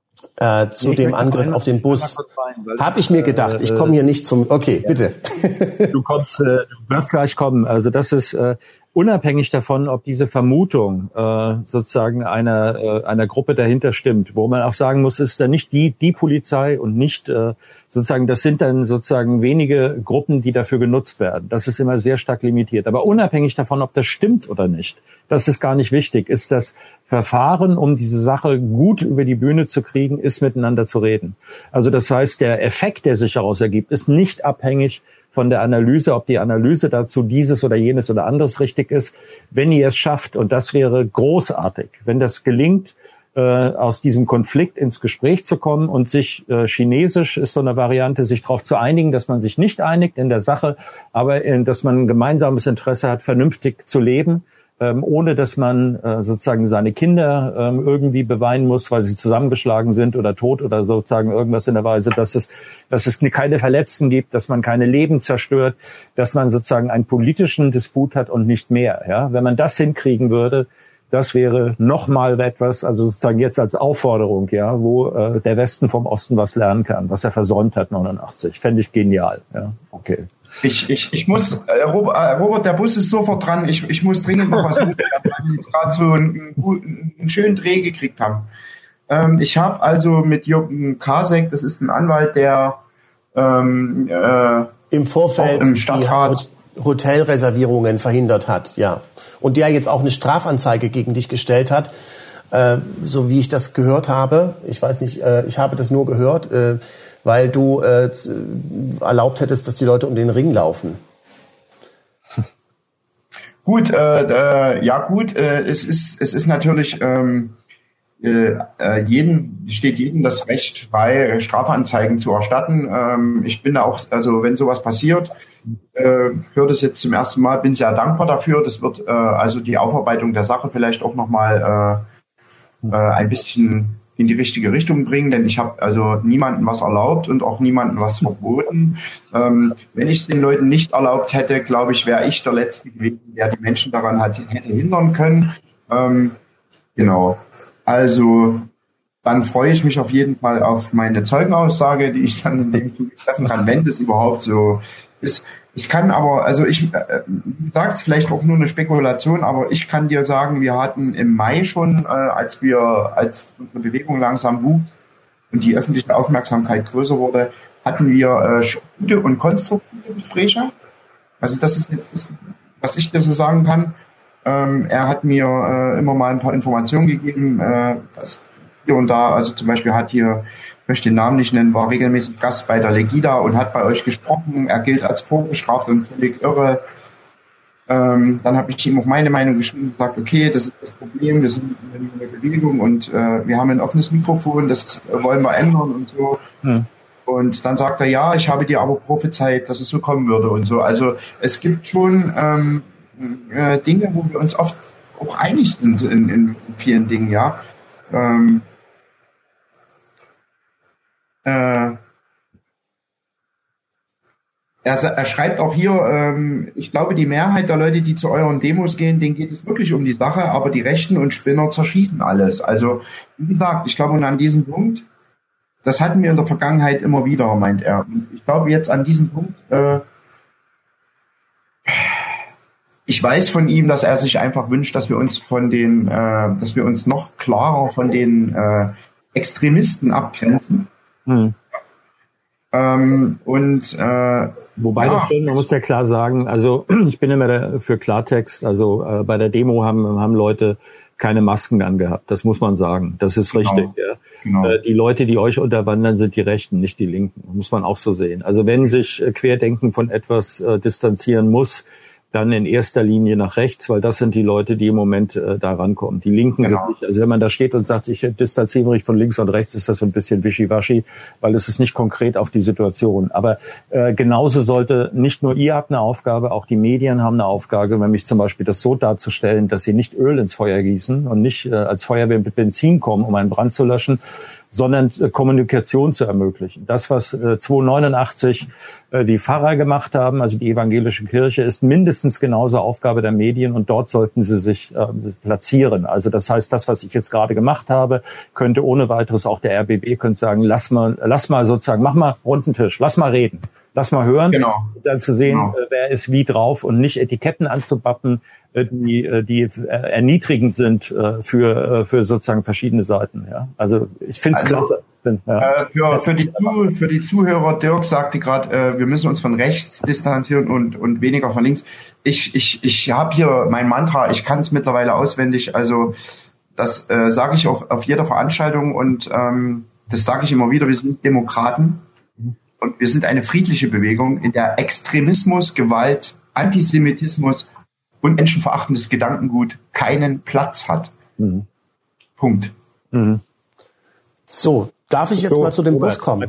Äh, zu ich dem Angriff auf den Bus. Habe ich mir gedacht, ich komme hier nicht zum... Okay, ja. Bitte. Du kommst, äh, du wirst gleich kommen. Also das ist äh, unabhängig davon, ob diese Vermutung äh, sozusagen einer äh, einer Gruppe dahinter stimmt, wo man auch sagen muss, ist da nicht die die Polizei und nicht äh, sozusagen, das sind dann sozusagen wenige Gruppen, die dafür genutzt werden. Das ist immer sehr stark limitiert. Aber unabhängig davon, ob das stimmt oder nicht, das ist gar nicht wichtig, ist das Verfahren, um diese Sache gut über die Bühne zu kriegen, ist miteinander zu reden. Also das heißt, der Effekt, der sich daraus ergibt, ist nicht abhängig von der Analyse, ob die Analyse dazu dieses oder jenes oder anderes richtig ist. Wenn ihr es schafft, und das wäre großartig, wenn das gelingt, äh, aus diesem Konflikt ins Gespräch zu kommen und sich, äh, chinesisch ist so eine Variante, sich darauf zu einigen, dass man sich nicht einigt in der Sache, aber in, dass man ein gemeinsames Interesse hat, vernünftig zu leben, Ähm, ohne dass man äh, sozusagen seine Kinder ähm, irgendwie beweinen muss, weil sie zusammengeschlagen sind oder tot oder sozusagen irgendwas in der Weise, dass es, dass es keine Verletzten gibt, dass man keine Leben zerstört, dass man sozusagen einen politischen Disput hat und nicht mehr. Ja, wenn man das hinkriegen würde, das wäre nochmal etwas, also sozusagen jetzt als Aufforderung, ja, wo äh, der Westen vom Osten was lernen kann, was er versäumt hat neunundachtzig. Fände ich genial. Ja, okay. Ich, ich, ich muss, äh, Robert, der Bus ist sofort dran. Ich, ich muss dringend noch was machen, weil wir jetzt gerade so einen, einen, einen schönen Dreh gekriegt haben. Ähm, ich habe also mit Jürgen Kasek, das ist ein Anwalt, der ähm, äh, im Vorfeld im Stadtrat die Hotelreservierungen verhindert hat, ja. Und der jetzt auch eine Strafanzeige gegen dich gestellt hat, äh, so wie ich das gehört habe. Ich weiß nicht, äh, ich habe das nur gehört. Äh, weil du äh, erlaubt hättest, dass die Leute um den Ring laufen. Gut, äh, äh, ja gut, äh, es ist es ist natürlich ähm, äh, jedem steht jedem das Recht bei, Strafanzeigen zu erstatten. Ähm, ich bin da auch, also wenn sowas passiert, äh, höre das jetzt zum ersten Mal, bin sehr dankbar dafür. Das wird äh, also die Aufarbeitung der Sache vielleicht auch nochmal äh, äh, ein bisschen in die richtige Richtung bringen, denn ich habe also niemandem was erlaubt und auch niemandem was verboten. Ähm, wenn ich es den Leuten nicht erlaubt hätte, glaube ich, wäre ich der Letzte gewesen, der die Menschen daran hat, hätte hindern können. Ähm, genau. Also dann freue ich mich auf jeden Fall auf meine Zeugenaussage, die ich dann in dem Zuge treffen kann, wenn das überhaupt so ist. Ich kann aber, also ich äh, sag's vielleicht auch nur eine Spekulation, aber ich kann dir sagen, wir hatten im Mai schon, äh, als wir, als unsere Bewegung langsam wuchs und die öffentliche Aufmerksamkeit größer wurde, hatten wir äh, gute und konstruktive Gespräche. Also das ist jetzt, das, was ich dir so sagen kann. Ähm, er hat mir äh, immer mal ein paar Informationen gegeben, äh, dass hier und da, also zum Beispiel hat hier, ich möchte den Namen nicht nennen, war regelmäßig Gast bei der Legida und hat bei euch gesprochen. Er gilt als vorbestraft und völlig irre. Ähm, dann habe ich ihm auch meine Meinung geschrieben und gesagt, okay, das ist das Problem, wir sind in einer Bewegung und äh, wir haben ein offenes Mikrofon, das wollen wir ändern und so. Hm. Und dann sagt er, ja, ich habe dir aber prophezeit, dass es so kommen würde und so. Also es gibt schon ähm, äh, Dinge, wo wir uns oft auch einig sind in, in vielen Dingen, ja. Ähm, äh, er, er schreibt auch hier, ähm, ich glaube, die Mehrheit der Leute, die zu euren Demos gehen, denen geht es wirklich um die Sache, aber die Rechten und Spinner zerschießen alles. Also, wie gesagt, ich glaube, und an diesem Punkt, das hatten wir in der Vergangenheit immer wieder, meint er. Und ich glaube, jetzt an diesem Punkt, äh, ich weiß von ihm, dass er sich einfach wünscht, dass wir uns von den, äh, dass wir uns noch klarer von den äh, Extremisten abgrenzen. Hm. Ähm, und äh, wobei ja. das schon, man muss ja klar sagen, also ich bin immer für Klartext, also äh, bei der Demo haben, haben Leute keine Masken angehabt, das muss man sagen, das ist genau. richtig. Ja. Genau. Äh, die Leute, die euch unterwandern, sind die Rechten, nicht die Linken, muss man auch so sehen. Also wenn sich äh, Querdenken von etwas äh, distanzieren muss, dann in erster Linie nach rechts, weil das sind die Leute, die im Moment äh, da rankommen. Die Linken genau. sind nicht, also wenn man da steht und sagt, ich distanziere mich von links und rechts, ist das so ein bisschen wischiwaschi, weil es ist nicht konkret auf die Situation. Aber äh, genauso sollte, nicht nur ihr habt eine Aufgabe, auch die Medien haben eine Aufgabe, nämlich zum Beispiel das so darzustellen, dass sie nicht Öl ins Feuer gießen und nicht äh, als Feuerwehr mit Benzin kommen, um einen Brand zu löschen, sondern äh, Kommunikation zu ermöglichen. Das, was äh, zweihundertneunundachtzig äh, die Pfarrer gemacht haben, also die evangelische Kirche, ist mindestens genauso Aufgabe der Medien und dort sollten sie sich äh, platzieren. Also das heißt, das, was ich jetzt gerade gemacht habe, könnte ohne weiteres auch der R B B könnte sagen, lass mal, lass mal sozusagen, mach mal runden Tisch, lass mal reden. Lass mal hören, genau. dann zu sehen, genau. äh, wer ist wie drauf und nicht Etiketten anzubappen, äh, die, äh, die äh, erniedrigend sind äh, für, äh, für sozusagen verschiedene Seiten. Ja, also ich finde es also, klasse. Bin, ja. äh, für, für, die, für die Zuhörer, Dirk sagte gerade, äh, wir müssen uns von rechts distanzieren und, und weniger von links. Ich, ich, ich habe hier mein Mantra, ich kann es mittlerweile auswendig, also das äh, sage ich auch auf jeder Veranstaltung und ähm, das sage ich immer wieder, wir sind Demokraten. und wir sind eine friedliche Bewegung, in der Extremismus, Gewalt, Antisemitismus und menschenverachtendes Gedankengut keinen Platz hat. Mhm. Punkt. Mhm. So, darf ich jetzt so, mal zu dem Bus kommen?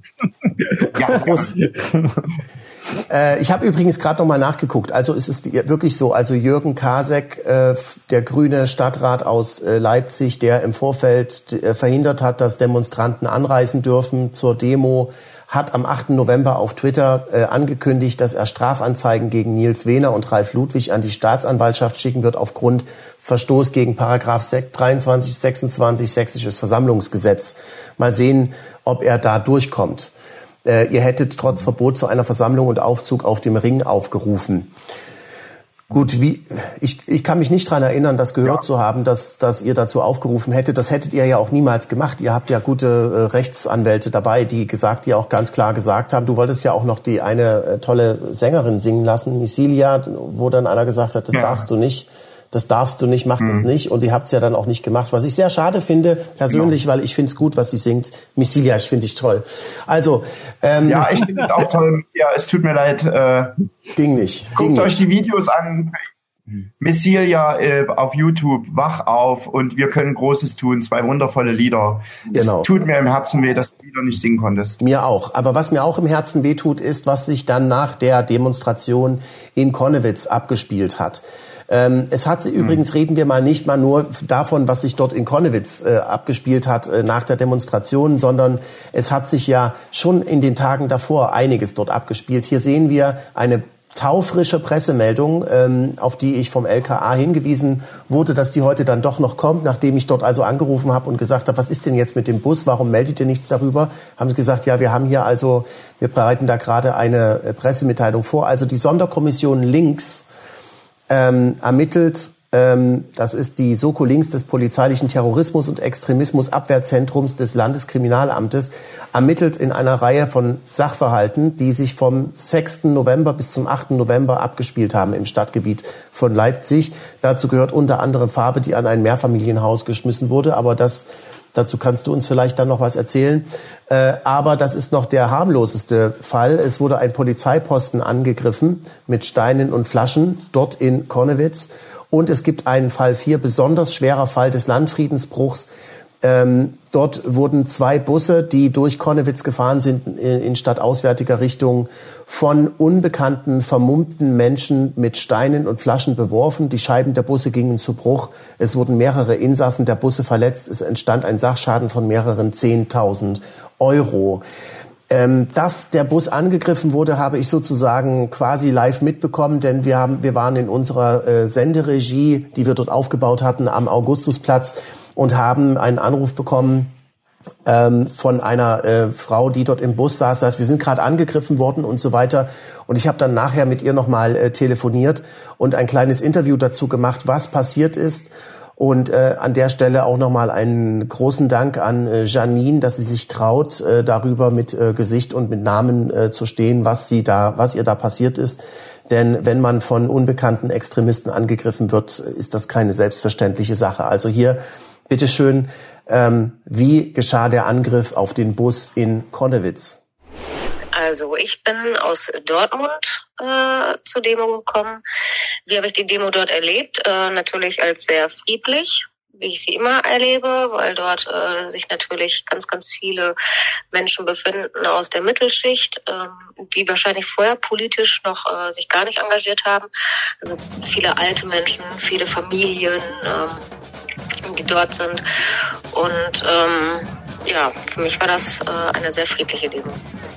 Ja, Bus. äh, ich habe übrigens gerade noch mal nachgeguckt. Also es ist wirklich so, also Jürgen Kasek, äh, der grüne Stadtrat aus äh, Leipzig, der im Vorfeld äh, verhindert hat, dass Demonstranten anreisen dürfen zur Demo, hat am achten November auf Twitter äh, angekündigt, dass er Strafanzeigen gegen Nils Wehner und Ralf Ludwig an die Staatsanwaltschaft schicken wird aufgrund Verstoß gegen Paragraph dreiundzwanzig, sechsundzwanzig Sächsisches Versammlungsgesetz. Mal sehen, ob er da durchkommt. Äh, ihr hättet trotz Verbot zu einer Versammlung und Aufzug auf dem Ring aufgerufen. Gut, wie ich, ich kann mich nicht dran erinnern, das gehört ja. zu haben, dass, dass ihr dazu aufgerufen hättet. Das hättet ihr ja auch niemals gemacht. Ihr habt ja gute äh, Rechtsanwälte dabei, die gesagt, die auch ganz klar gesagt haben, du wolltest ja auch noch die eine äh, tolle Sängerin singen lassen, Missilia, wo dann einer gesagt hat, das ja. darfst du nicht. Das darfst du nicht, mach mhm. das nicht. Und ihr habt es ja dann auch nicht gemacht, was ich sehr schade finde, persönlich, genau. weil ich finde es gut, was sie singt. Missilia, ich finde ich toll. Also ähm, ja, ich finde es auch toll. Ja, es tut mir leid. Äh, ging nicht. Guckt ging euch nicht. die Videos an. Missilia äh, auf YouTube, wach auf und wir können Großes tun. Zwei wundervolle Lieder. Genau. Es tut mir im Herzen weh, dass du Lieder nicht singen konntest. Mir auch. Aber was mir auch im Herzen weh tut, ist, was sich dann nach der Demonstration in Konnewitz abgespielt hat. Ähm, es hat sich mhm. übrigens, reden wir mal nicht mal nur davon, was sich dort in Konnewitz äh, abgespielt hat äh, nach der Demonstration, sondern es hat sich ja schon in den Tagen davor einiges dort abgespielt. Hier sehen wir eine taufrische Pressemeldung, ähm, auf die ich vom L K A hingewiesen wurde, dass die heute dann doch noch kommt, nachdem ich dort also angerufen habe und gesagt habe, was ist denn jetzt mit dem Bus, warum meldet ihr nichts darüber? Haben sie gesagt, ja, wir haben hier also, wir bereiten da gerade eine äh, Pressemitteilung vor. Also die Sonderkommission Links ähm, ermittelt, ähm, das ist die Soko Links des polizeilichen Terrorismus- und Extremismusabwehrzentrums des Landeskriminalamtes, ermittelt in einer Reihe von Sachverhalten, die sich vom sechsten November bis zum achten November abgespielt haben im Stadtgebiet von Leipzig. Dazu gehört unter anderem Farbe, die an ein Mehrfamilienhaus geschmissen wurde, aber das dazu kannst du uns vielleicht dann noch was erzählen. Äh, aber das ist noch der harmloseste Fall. Es wurde ein Polizeiposten angegriffen mit Steinen und Flaschen dort in Konnewitz. Und es gibt einen Fall vier, besonders schwerer Fall des Landfriedensbruchs. Ähm, dort wurden zwei Busse, die durch Konnewitz gefahren sind, in, in stadtauswärtiger Richtung, von unbekannten, vermummten Menschen mit Steinen und Flaschen beworfen. Die Scheiben der Busse gingen zu Bruch. Es wurden mehrere Insassen der Busse verletzt. Es entstand ein Sachschaden von mehreren zehntausend Euro. Ähm, dass der Bus angegriffen wurde, habe ich sozusagen quasi live mitbekommen, denn wir haben, wir waren in unserer äh, Senderegie, die wir dort aufgebaut hatten, am Augustusplatz und haben einen Anruf bekommen ähm, von einer äh, Frau, die dort im Bus saß. Das heißt, wir sind gerade angegriffen worden und so weiter. Und ich habe dann nachher mit ihr nochmal äh, telefoniert und ein kleines Interview dazu gemacht, was passiert ist. Und äh, an der Stelle auch nochmal einen großen Dank an äh, Janine, dass sie sich traut, äh, darüber mit äh, Gesicht und mit Namen äh, zu stehen, was sie da, was ihr da passiert ist. Denn wenn man von unbekannten Extremisten angegriffen wird, ist das keine selbstverständliche Sache. Also hier, bitteschön, ähm, wie geschah der Angriff auf den Bus in Konnewitz? Also ich bin aus Dortmund äh, zur Demo gekommen. Wie habe ich die Demo dort erlebt? Äh, natürlich als sehr friedlich, wie ich sie immer erlebe, weil dort äh, sich natürlich ganz, ganz viele Menschen befinden aus der Mittelschicht, äh, die wahrscheinlich vorher politisch noch äh, sich gar nicht engagiert haben. Also viele alte Menschen, viele Familien, äh, die dort sind. Und ähm, ja, für mich war das äh, eine sehr friedliche Demo.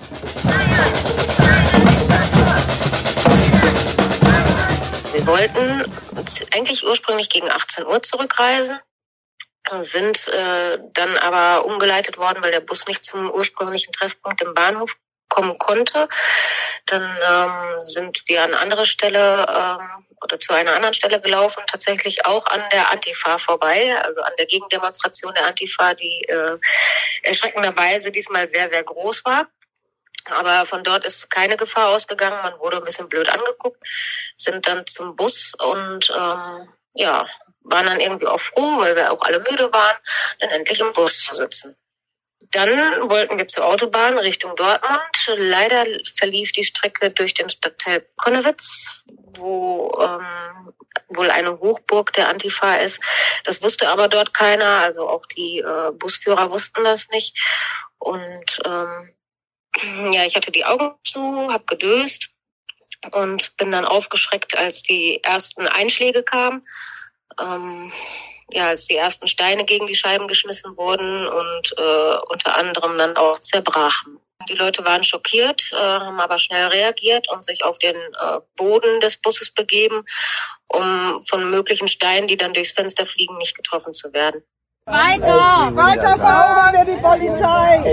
Wir wollten eigentlich ursprünglich gegen achtzehn Uhr zurückreisen, sind äh, dann aber umgeleitet worden, weil der Bus nicht zum ursprünglichen Treffpunkt im Bahnhof kommen konnte. Dann ähm, sind wir an andere Stelle ähm, oder zu einer anderen Stelle gelaufen, tatsächlich auch an der Antifa vorbei, also an der Gegendemonstration der Antifa, die äh, erschreckenderweise diesmal sehr, sehr groß war. Aber von dort ist keine Gefahr ausgegangen. Man wurde ein bisschen blöd angeguckt, sind dann zum Bus und ähm, ja, waren dann irgendwie auch froh, weil wir auch alle müde waren, dann endlich im Bus zu sitzen. Dann wollten wir zur Autobahn Richtung Dortmund. Leider verlief die Strecke durch den Stadtteil Konnewitz, wo ähm, wohl eine Hochburg der Antifa ist. Das wusste aber dort keiner, also auch die äh, Busführer wussten das nicht. Und ähm, ja, ich hatte die Augen zu, habe gedöst und bin dann aufgeschreckt, als die ersten Einschläge kamen. Ähm, ja, als die ersten Steine gegen die Scheiben geschmissen wurden und äh, unter anderem dann auch zerbrachen. Die Leute waren schockiert, äh, haben aber schnell reagiert und sich auf den äh, Boden des Busses begeben, um von möglichen Steinen, die dann durchs Fenster fliegen, nicht getroffen zu werden. Weiter! Weiterfahren wir die Polizei!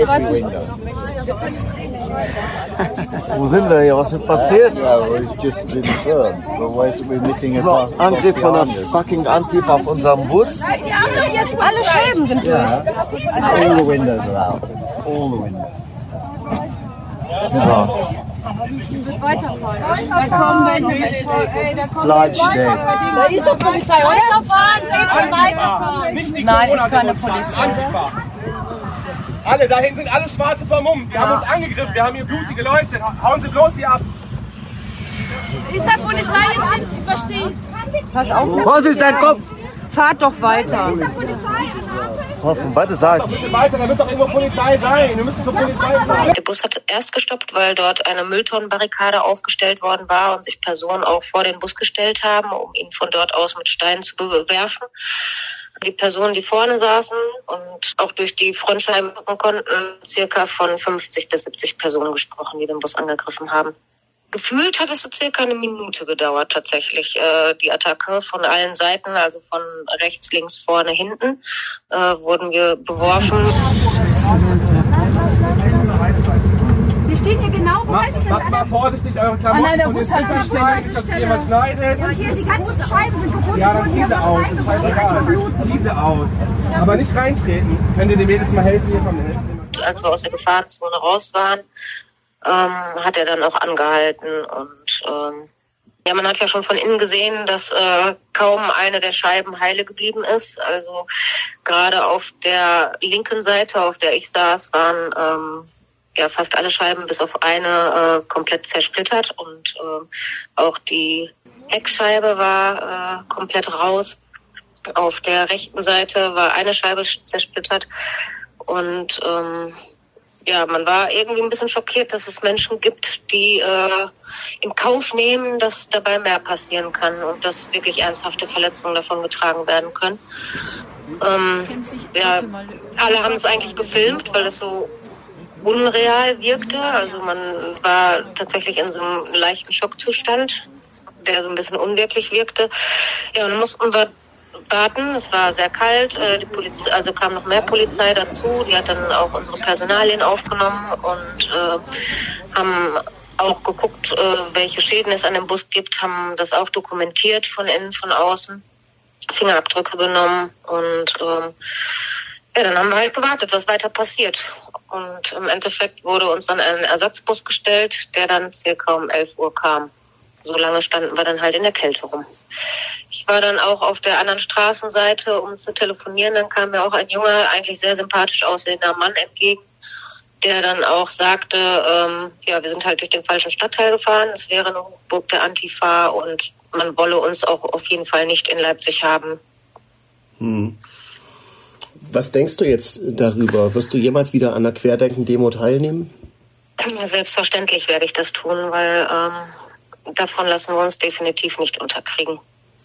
Wo sind wir hier? Was ist passiert? Ja, we've just been served. We're missing a part. So, Angriff von der fucking Antifa auf unserem Bus. Alle Scheiben sind durch. Ja. All the windows are out. All the windows. So. Weiterfahren. Da kommen wir. Bleib stehen. Da ist doch Polizei, oder? Weiterfahren, bitte weiterfahren. Nein, ist keine Polizei. Alle, da hinten sind alle schwarze vermummt. Wir haben uns angegriffen, wir haben hier blutige Leute. Hauen Sie bloß hier ab. Ist da Polizei jetzt? Ich verstehe. Pass auf. Vorsicht, dein Kopf. Fahrt doch weiter. Von beide Seiten. Bitte weiter, da wird doch irgendwo Polizei sein. Wir müssen zur Polizei fahren. Der Bus hat erst gestoppt, weil dort eine Mülltonnenbarrikade aufgestellt worden war und sich Personen auch vor den Bus gestellt haben, um ihn von dort aus mit Steinen zu bewerfen. Die Personen, die vorne saßen und auch durch die Frontscheibe gucken konnten, circa von fünfzig bis siebzig Personen gesprochen, die den Bus angegriffen haben. Gefühlt hat es so circa eine Minute gedauert tatsächlich, äh, die Attacke von allen Seiten, also von rechts, links, vorne, hinten, äh, wurden wir beworfen. Wir stehen hier genau, wo heißt es denn? Macht mal vorsichtig eure Klamotten. Ah, nein, der Bus hat schneiden, dass jemand schneidet. Und hier die ganzen Scheiben sind kaputt. Ja, dann zieh sie aus, das ist scheißegal. Zieh sie aus. Aber nicht reintreten. Könnt ihr den Mädels mal helfen hier vom Helfen? Als wir aus der Gefahrenzone raus waren, ähm, hat er dann auch angehalten und ähm, ja, man hat ja schon von innen gesehen, dass äh, kaum eine der Scheiben heile geblieben ist. Also gerade auf der linken Seite, auf der ich saß, waren ähm, ja fast alle Scheiben bis auf eine äh, komplett zersplittert und äh, auch die Heckscheibe war äh, komplett raus. Auf der rechten Seite war eine Scheibe zersplittert und ähm, ja, man war irgendwie ein bisschen schockiert, dass es Menschen gibt, die äh, in Kauf nehmen, dass dabei mehr passieren kann und dass wirklich ernsthafte Verletzungen davon getragen werden können. Ähm, ja, alle haben es eigentlich gefilmt, weil es so unreal wirkte. Also man war tatsächlich in so einem leichten Schockzustand, der so ein bisschen unwirklich wirkte. Ja, und dann mussten wir warten. Es war sehr kalt. Die Polizei, also kam noch mehr Polizei dazu. Die hat dann auch unsere Personalien aufgenommen und äh, haben auch geguckt, äh, welche Schäden es an dem Bus gibt, haben das auch dokumentiert von innen, von außen, Fingerabdrücke genommen und ähm, ja, dann haben wir halt gewartet, was weiter passiert. Und im Endeffekt wurde uns dann ein Ersatzbus gestellt, der dann circa um elf Uhr kam. So lange standen wir dann halt in der Kälte rum. Ich war dann auch auf der anderen Straßenseite, um zu telefonieren. Dann kam mir auch ein junger, eigentlich sehr sympathisch aussehender Mann entgegen, der dann auch sagte, ähm, ja, wir sind halt durch den falschen Stadtteil gefahren. Es wäre eine Hochburg der Antifa und man wolle uns auch auf jeden Fall nicht in Leipzig haben. Hm. Was denkst du jetzt darüber? Wirst du jemals wieder an der Querdenken-Demo teilnehmen? Selbstverständlich werde ich das tun, weil ähm, davon lassen wir uns definitiv nicht unterkriegen.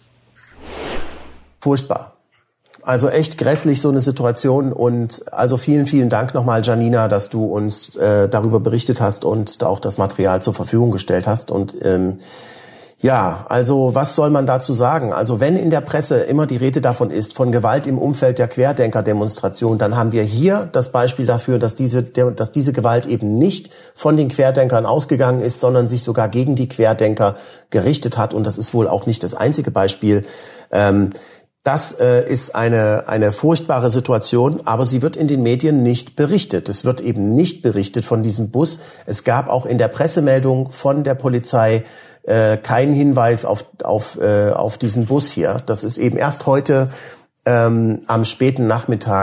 Furchtbar. Also echt grässlich so eine Situation und also vielen, vielen Dank nochmal, Janina, dass du uns äh, darüber berichtet hast und auch das Material zur Verfügung gestellt hast und ähm, ja, also was soll man dazu sagen? Also wenn in der Presse immer die Rede davon ist, von Gewalt im Umfeld der Querdenker-Demonstration, dann haben wir hier das Beispiel dafür, dass diese, dass diese Gewalt eben nicht von den Querdenkern ausgegangen ist, sondern sich sogar gegen die Querdenker gerichtet hat. Und das ist wohl auch nicht das einzige Beispiel. Ähm, Das äh, ist eine eine furchtbare Situation, aber sie wird in den Medien nicht berichtet. Es wird eben nicht berichtet von diesem Bus. Es gab auch in der Pressemeldung von der Polizei äh, keinen Hinweis auf auf äh, auf diesen Bus hier. Das ist eben erst heute ähm, am späten Nachmittag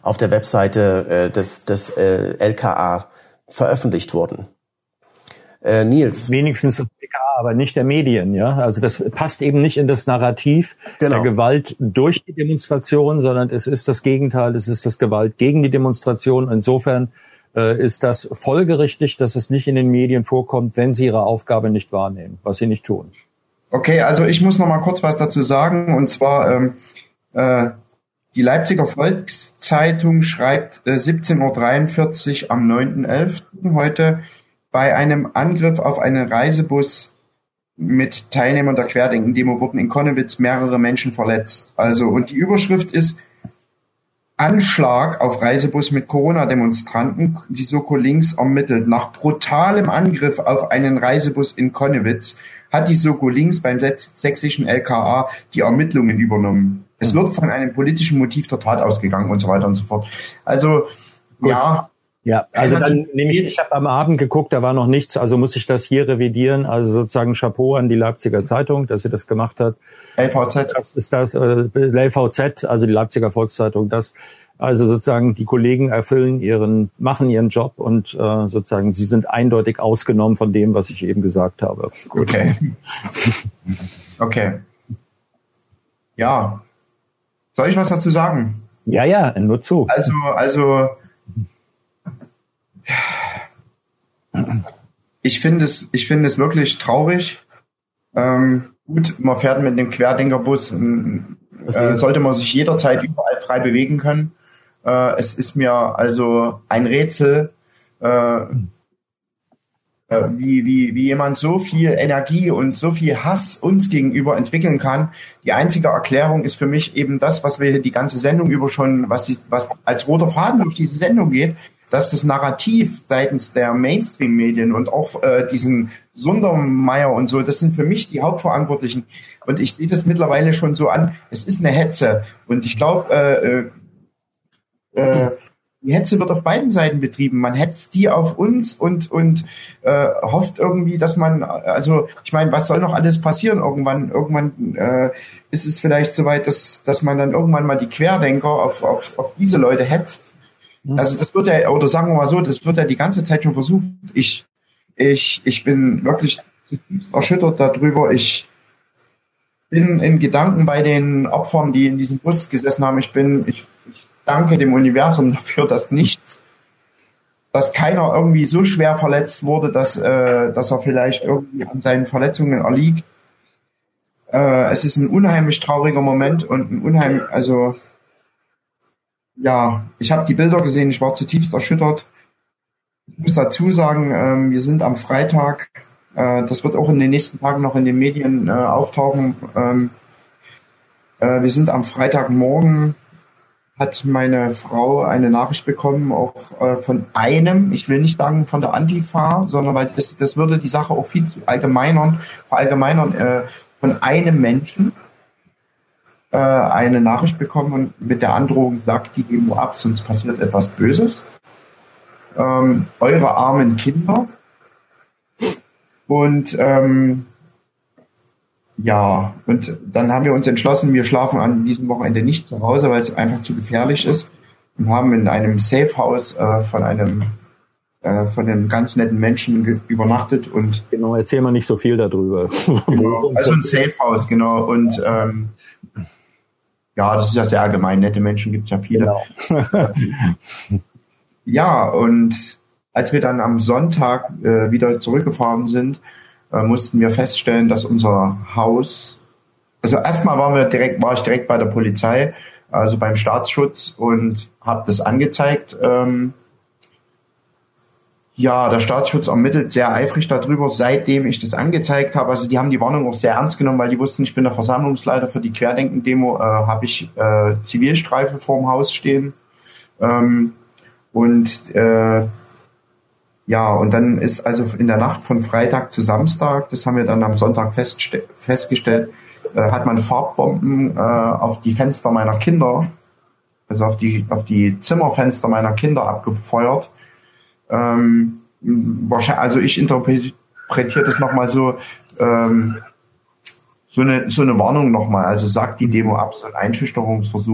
auf der Webseite äh, des, des äh, L K A veröffentlicht wurden. Äh, Nils. Wenigstens das L K A, aber nicht der Medien, ja. Also das passt eben nicht in das Narrativ genau. der Gewalt durch die Demonstration, sondern es ist das Gegenteil, es ist das Gewalt gegen die Demonstration. Insofern äh, ist das folgerichtig, dass es nicht in den Medien vorkommt, wenn sie ihre Aufgabe nicht wahrnehmen, was sie nicht tun. Okay, also ich muss noch mal kurz was dazu sagen, und zwar ähm, äh, die Leipziger Volkszeitung schreibt äh, siebzehn Uhr dreiundvierzig am neunten elften heute: Bei einem Angriff auf einen Reisebus mit Teilnehmern der Querdenken-Demo wurden in Connewitz mehrere Menschen verletzt. Also, und die Überschrift ist Anschlag auf Reisebus mit Corona-Demonstranten. Die Soko Links ermittelt. Nach brutalem Angriff auf einen Reisebus in Connewitz hat die Soko Links beim sächsischen L K A die Ermittlungen übernommen. Es wird von einem politischen Motiv der Tat ausgegangen und so weiter und so fort. Also, Gut. ja. Ja, also dann nehme ich, ich habe am Abend geguckt, da war noch nichts, also muss ich das hier revidieren, also sozusagen Chapeau an die Leipziger Zeitung, dass sie das gemacht hat. L V Z. Das ist das, äh, L V Z, also die Leipziger Volkszeitung, das, also sozusagen die Kollegen erfüllen ihren, machen ihren Job und äh, sozusagen sie sind eindeutig ausgenommen von dem, was ich eben gesagt habe. Gut. Okay. Okay. Ja. Soll ich was dazu sagen? Ja, ja, nur zu. Also, also, Ich finde es, ich finde es wirklich traurig. Ähm, gut, man fährt mit einem Querdenkerbus, äh, sollte man sich jederzeit überall frei bewegen können. Äh, es ist mir also ein Rätsel, äh, äh, wie, wie, wie jemand so viel Energie und so viel Hass uns gegenüber entwickeln kann. Die einzige Erklärung ist für mich eben das, was wir die ganze Sendung über schon, was, die, was als roter Faden durch diese Sendung geht, dass das Narrativ seitens der Mainstream-Medien und auch äh, diesen Sundermeier und so, das sind für mich die Hauptverantwortlichen. Und ich sehe das mittlerweile schon so an, es ist eine Hetze. Und ich glaube, äh, äh, die Hetze wird auf beiden Seiten betrieben. Man hetzt die auf uns und und äh, hofft irgendwie, dass man, also ich meine, was soll noch alles passieren irgendwann? Irgendwann äh, ist es vielleicht soweit, dass dass man dann irgendwann mal die Querdenker auf auf, auf diese Leute hetzt. Also das wird ja, oder sagen wir mal so, das wird ja die ganze Zeit schon versucht. Ich, ich, ich bin wirklich erschüttert darüber. Ich bin in Gedanken bei den Opfern, die in diesem Bus gesessen haben. Ich bin, ich, ich danke dem Universum dafür, dass nichts, dass keiner irgendwie so schwer verletzt wurde, dass, äh, dass er vielleicht irgendwie an seinen Verletzungen erliegt. Äh, es ist ein unheimlich trauriger Moment und ein unheimlich, also ja, ich habe die Bilder gesehen, ich war zutiefst erschüttert. Ich muss dazu sagen, ähm, wir sind am Freitag, äh, das wird auch in den nächsten Tagen noch in den Medien äh, auftauchen, ähm, äh, wir sind am Freitagmorgen, hat meine Frau eine Nachricht bekommen, auch äh, von einem, ich will nicht sagen von der Antifa, sondern weil das, das würde die Sache auch viel zu allgemeinern, verallgemeinern, äh, von einem Menschen, eine Nachricht bekommen und mit der Androhung, sagt die Demo ab, sonst passiert etwas Böses. Ähm, eure armen Kinder. Und ähm, ja, und dann haben wir uns entschlossen, wir schlafen an diesem Wochenende nicht zu Hause, weil es einfach zu gefährlich ist, und haben in einem Safehouse äh, von einem äh, von einem ganz netten Menschen ge- übernachtet. Und genau, erzähl mal nicht so viel darüber. Genau, also ein Safehouse, genau. Und ähm, ja, das ist ja sehr allgemein. Nette Menschen gibt es ja viele. Genau. Ja, und als wir dann am Sonntag äh, wieder zurückgefahren sind, äh, mussten wir feststellen, dass unser Haus, also erstmal waren wir direkt, war ich direkt bei der Polizei, also beim Staatsschutz, und habe das angezeigt. Ähm, Ja, der Staatsschutz ermittelt sehr eifrig darüber, seitdem ich das angezeigt habe. Also die haben die Warnung auch sehr ernst genommen, weil die wussten, ich bin der Versammlungsleiter für die Querdenken-Demo, äh, habe ich äh, Zivilstreife vorm Haus stehen. Ähm, und äh, ja, und dann ist also in der Nacht von Freitag zu Samstag, das haben wir dann am Sonntag festste- festgestellt, äh, hat man Farbbomben äh, auf die Fenster meiner Kinder, also auf die, auf die Zimmerfenster meiner Kinder abgefeuert. Ähm, wahrscheinlich, also ich interpretiere das nochmal so, ähm, so eine, so eine Warnung nochmal, also sagt die Demo ab, so ein Einschüchterungsversuch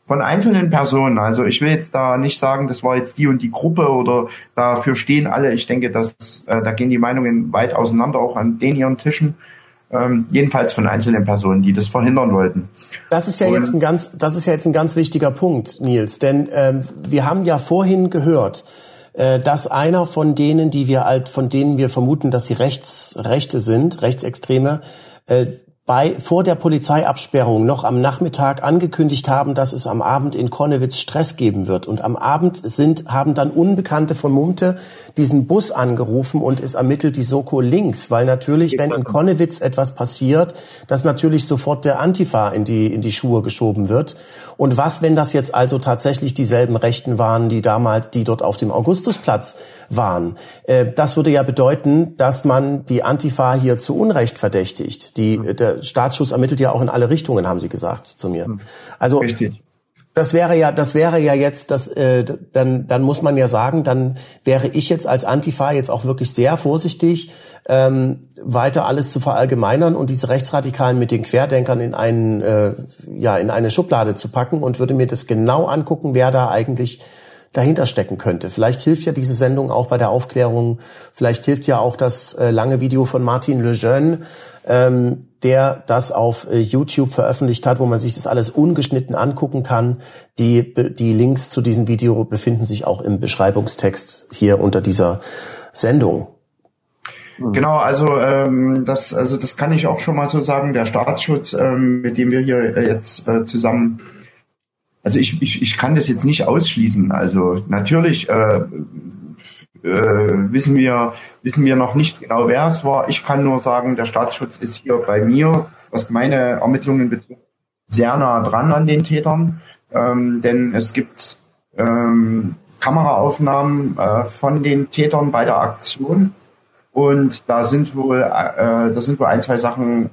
von einzelnen Personen. Also ich will jetzt da nicht sagen, das war jetzt die und die Gruppe oder dafür stehen alle. Ich denke, dass äh, da gehen die Meinungen weit auseinander, auch an den ihren Tischen. Ähm, jedenfalls von einzelnen Personen, die das verhindern wollten. Das ist ja und jetzt ein ganz, das ist ja jetzt ein ganz wichtiger Punkt, Nils, denn ähm, wir haben ja vorhin gehört, äh, dass einer von denen, die wir alt, von denen wir vermuten, dass sie rechts, Rechte sind, Rechtsextreme, äh, bei, vor der Polizeiabsperrung noch am Nachmittag angekündigt haben, dass es am Abend in Connewitz Stress geben wird. Und am Abend sind, haben dann Unbekannte vermummte diesen Bus angerufen und es ermittelt die Soko links, weil natürlich, wenn in Connewitz etwas passiert, dass natürlich sofort der Antifa in die, in die Schuhe geschoben wird. Und was, wenn das jetzt also tatsächlich dieselben Rechten waren, die damals, die dort auf dem Augustusplatz waren? Äh, das würde ja bedeuten, dass man die Antifa hier zu Unrecht verdächtigt. Die, der Staatsschutz ermittelt ja auch in alle Richtungen, haben Sie gesagt zu mir. Also, richtig. Das wäre ja, das wäre ja jetzt, das, äh, dann, dann muss man ja sagen, dann wäre ich jetzt als Antifa jetzt auch wirklich sehr vorsichtig, ähm, weiter alles zu verallgemeinern und diese Rechtsradikalen mit den Querdenkern in einen, äh, ja, in eine Schublade zu packen und würde mir das genau angucken, wer da eigentlich dahinter stecken könnte. Vielleicht hilft ja diese Sendung auch bei der Aufklärung. Vielleicht hilft ja auch das äh, lange Video von Martin Lejeune, ähm, der das auf äh, YouTube veröffentlicht hat, wo man sich das alles ungeschnitten angucken kann. Die, die Links zu diesem Video befinden sich auch im Beschreibungstext hier unter dieser Sendung. Genau, also ähm, das, also das kann ich auch schon mal so sagen. Der Staatsschutz, ähm, mit dem wir hier äh, jetzt äh, zusammen, also ich, ich, ich kann das jetzt nicht ausschließen. Also natürlich äh, äh, wissen wir wissen wir noch nicht genau, wer es war. Ich kann nur sagen, der Staatsschutz ist hier bei mir, was meine Ermittlungen betrifft, sehr nah dran an den Tätern, ähm, denn es gibt ähm, Kameraaufnahmen äh, von den Tätern bei der Aktion und da sind wohl äh, da sind wohl ein, zwei Sachen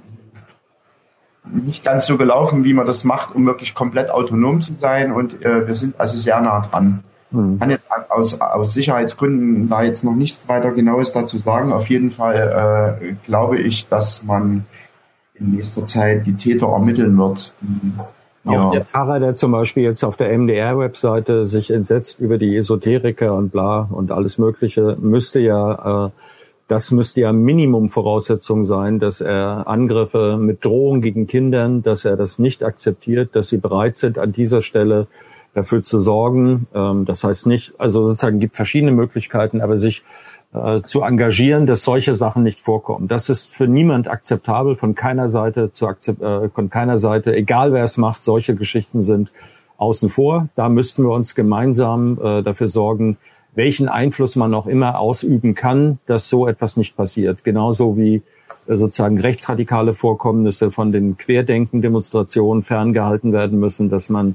nicht ganz so gelaufen, wie man das macht, um wirklich komplett autonom zu sein und äh, wir sind also sehr nah dran. Ich hm. kann jetzt aus, aus Sicherheitsgründen da jetzt noch nichts weiter Genaues dazu sagen. Auf jeden Fall äh, glaube ich, dass man in nächster Zeit die Täter ermitteln wird. Ja. Auch der Pfarrer, der zum Beispiel jetzt auf der M D R-Webseite sich entsetzt über die Esoteriker und bla und alles Mögliche, müsste ja, äh, das müsste ja Minimum-Voraussetzung sein, dass er Angriffe mit Drohung gegen Kindern, dass er das nicht akzeptiert, dass sie bereit sind, an dieser Stelle dafür zu sorgen. Ähm, das heißt nicht, also sozusagen gibt verschiedene Möglichkeiten, aber sich äh, zu engagieren, dass solche Sachen nicht vorkommen. Das ist für niemand akzeptabel, von keiner Seite zu akzept, äh, von keiner Seite, egal wer es macht, solche Geschichten sind außen vor. Da müssten wir uns gemeinsam äh, dafür sorgen, welchen Einfluss man auch immer ausüben kann, dass so etwas nicht passiert. Genauso wie äh, sozusagen rechtsradikale Vorkommnisse von den Querdenken-Demonstrationen ferngehalten werden müssen, dass man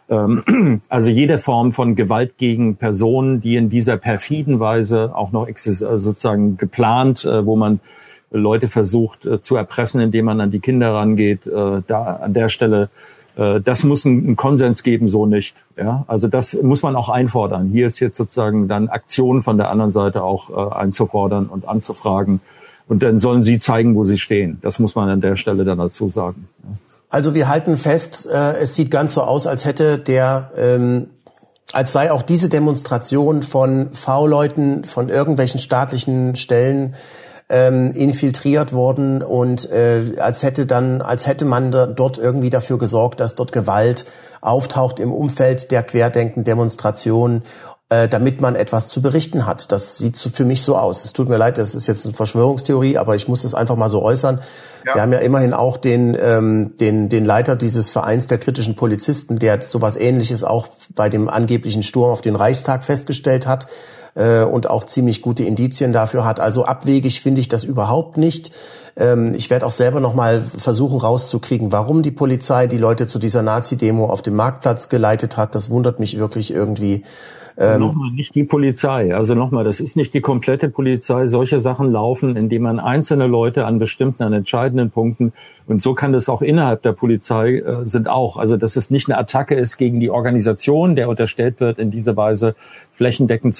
also jede Form von Gewalt gegen Personen, die in dieser perfiden Weise auch noch sozusagen geplant, wo man Leute versucht zu erpressen, indem man an die Kinder rangeht, da an der Stelle, das muss einen Konsens geben, so nicht. Ja, also das muss man auch einfordern. Hier ist jetzt sozusagen dann Aktion von der anderen Seite auch einzufordern und anzufragen. Und dann sollen sie zeigen, wo sie stehen. Das muss man an der Stelle dann dazu sagen. Also wir halten fest, äh, es sieht ganz so aus, als hätte der, ähm, als sei auch diese Demonstration von V-Leuten, von irgendwelchen staatlichen Stellen ähm, infiltriert worden und äh, als hätte dann, als hätte man da, dort irgendwie dafür gesorgt, dass dort Gewalt auftaucht im Umfeld der Querdenken-Demonstration, äh, damit man etwas zu berichten hat. Das sieht so für mich so aus. Es tut mir leid, das ist jetzt eine Verschwörungstheorie, aber ich muss es einfach mal so äußern. Ja. Wir haben ja immerhin auch den, ähm, den, den Leiter dieses Vereins der kritischen Polizisten, der sowas Ähnliches auch bei dem angeblichen Sturm auf den Reichstag festgestellt hat äh, und auch ziemlich gute Indizien dafür hat. Also abwegig finde ich das überhaupt nicht. Ähm, ich werde auch selber noch mal versuchen rauszukriegen, warum die Polizei die Leute zu dieser Nazi-Demo auf dem Marktplatz geleitet hat. Das wundert mich wirklich irgendwie. Ähm, nochmal, nicht die Polizei. Also nochmal, das ist nicht die komplette Polizei. Solche Sachen laufen, indem man einzelne Leute an bestimmten, an entscheidenden Punkten, und so kann das auch innerhalb der Polizei äh, sind auch, also dass es nicht eine Attacke ist gegen die Organisation, der unterstellt wird, in dieser Weise flächendeckend zu arbeiten,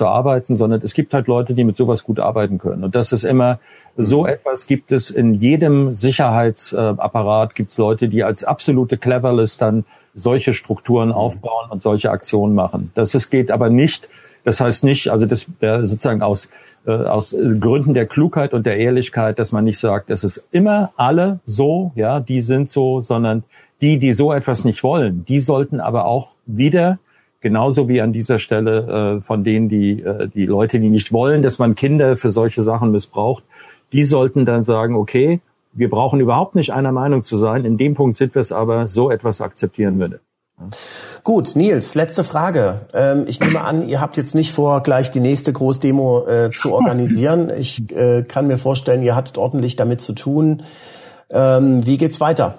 Leuten, sondern es gibt halt Leute, die mit sowas gut arbeiten können. Und das ist immer, so etwas gibt es in jedem Sicherheitsapparat, gibt es Leute, die als absolute Cleverless dann solche Strukturen aufbauen und solche Aktionen machen. Das ist, geht aber nicht, das heißt nicht, also das wäre sozusagen aus, äh, aus Gründen der Klugheit und der Ehrlichkeit, dass man nicht sagt, es ist immer alle so, ja, die sind so, sondern die, die so etwas nicht wollen, die sollten aber auch wieder, genauso wie an dieser Stelle äh, von denen, die, äh, die Leute, die nicht wollen, dass man Kinder für solche Sachen missbraucht, die sollten dann sagen, okay, wir brauchen überhaupt nicht einer Meinung zu sein. In dem Punkt sind wir es aber, so etwas akzeptieren würde. Gut, Nils, letzte Frage. Ähm, ich nehme an, ihr habt jetzt nicht vor, gleich die nächste Großdemo äh, zu organisieren. Ich äh, kann mir vorstellen, ihr hattet ordentlich damit zu tun. Ähm, wie geht's weiter?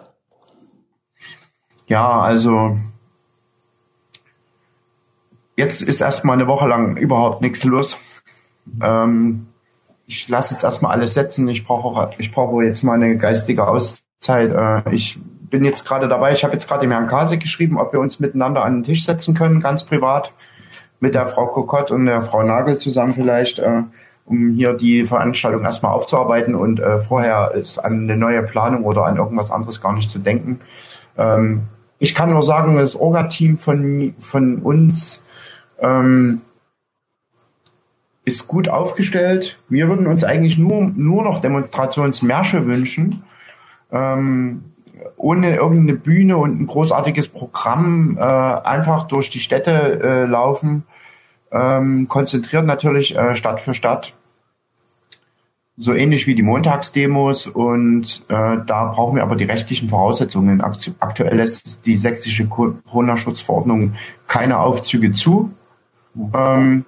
Ja, also jetzt ist erstmal eine Woche lang überhaupt nichts los. Ähm, ich lasse jetzt erstmal alles setzen. Ich brauche ich brauche jetzt mal eine geistige Auszeit. Äh, ich bin jetzt gerade dabei, ich habe jetzt gerade dem Herrn Kasek geschrieben, ob wir uns miteinander an den Tisch setzen können, ganz privat, mit der Frau Kokott und der Frau Nagel zusammen vielleicht, äh, um hier die Veranstaltung erstmal aufzuarbeiten und äh, vorher ist an eine neue Planung oder an irgendwas anderes gar nicht zu denken. Ähm, ich kann nur sagen, das Orga-Team von, von uns ähm, ist gut aufgestellt. Wir würden uns eigentlich nur, nur noch Demonstrationsmärsche wünschen, ähm, ohne irgendeine Bühne und ein großartiges Programm, äh, einfach durch die Städte äh, laufen, ähm, konzentriert natürlich äh, Stadt für Stadt, so ähnlich wie die Montagsdemos, und äh, da brauchen wir aber die rechtlichen Voraussetzungen. Aktuell lässt die sächsische Corona-Schutzverordnung keine Aufzüge zu. Ähm,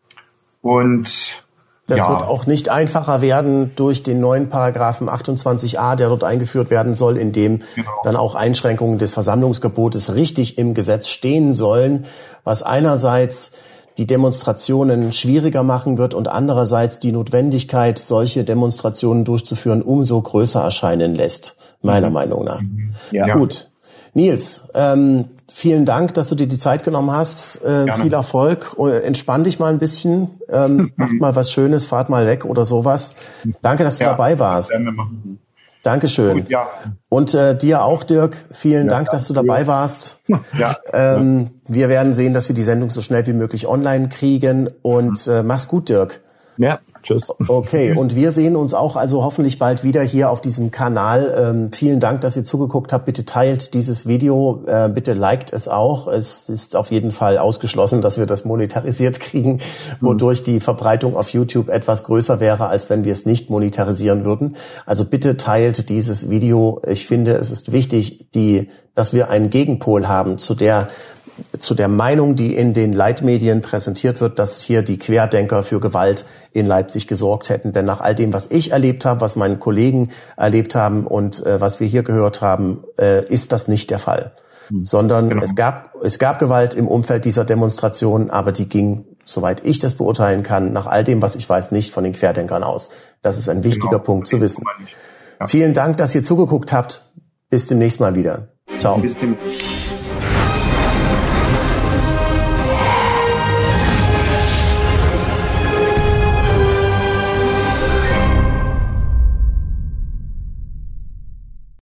und das ja. wird auch nicht einfacher werden durch den neuen Paragraphen achtundzwanzig a, der dort eingeführt werden soll, in dem genau. dann auch Einschränkungen des Versammlungsgebotes richtig im Gesetz stehen sollen, was einerseits die Demonstrationen schwieriger machen wird und andererseits die Notwendigkeit, solche Demonstrationen durchzuführen, umso größer erscheinen lässt, meiner mhm. Meinung nach. Ja. Gut. Nils, ähm, vielen Dank, dass du dir die Zeit genommen hast. Äh, viel Erfolg. Entspann dich mal ein bisschen. Ähm, mach mal was Schönes, fahrt mal weg oder sowas. Danke, dass du ja, dabei warst. Dankeschön. Gut, ja. Und äh, dir auch, Dirk. Vielen ja, Dank, dass du dabei warst. Ja. Ähm, wir werden sehen, dass wir die Sendung so schnell wie möglich online kriegen. Und äh, mach's gut, Dirk. Ja, tschüss. Okay, und wir sehen uns auch also hoffentlich bald wieder hier auf diesem Kanal. Ähm, vielen Dank, dass ihr zugeguckt habt. Bitte teilt dieses Video, äh, bitte liked es auch. Es ist auf jeden Fall ausgeschlossen, dass wir das monetarisiert kriegen, wodurch die Verbreitung auf YouTube etwas größer wäre, als wenn wir es nicht monetarisieren würden. Also bitte teilt dieses Video. Ich finde, es ist wichtig, die, dass wir einen Gegenpol haben zu der zu der Meinung, die in den Leitmedien präsentiert wird, dass hier die Querdenker für Gewalt in Leipzig gesorgt hätten. Denn nach all dem, was ich erlebt habe, was meine Kollegen erlebt haben und äh, was wir hier gehört haben, äh, ist das nicht der Fall. Hm. Sondern genau. es gab es gab Gewalt im Umfeld dieser Demonstration, aber die ging, soweit ich das beurteilen kann, nach all dem, was ich weiß, nicht von den Querdenkern aus. Das ist ein wichtiger genau. Punkt zu wissen. Ja. Vielen Dank, dass ihr zugeguckt habt. Bis demnächst mal wieder. Ciao. Bis demnächst.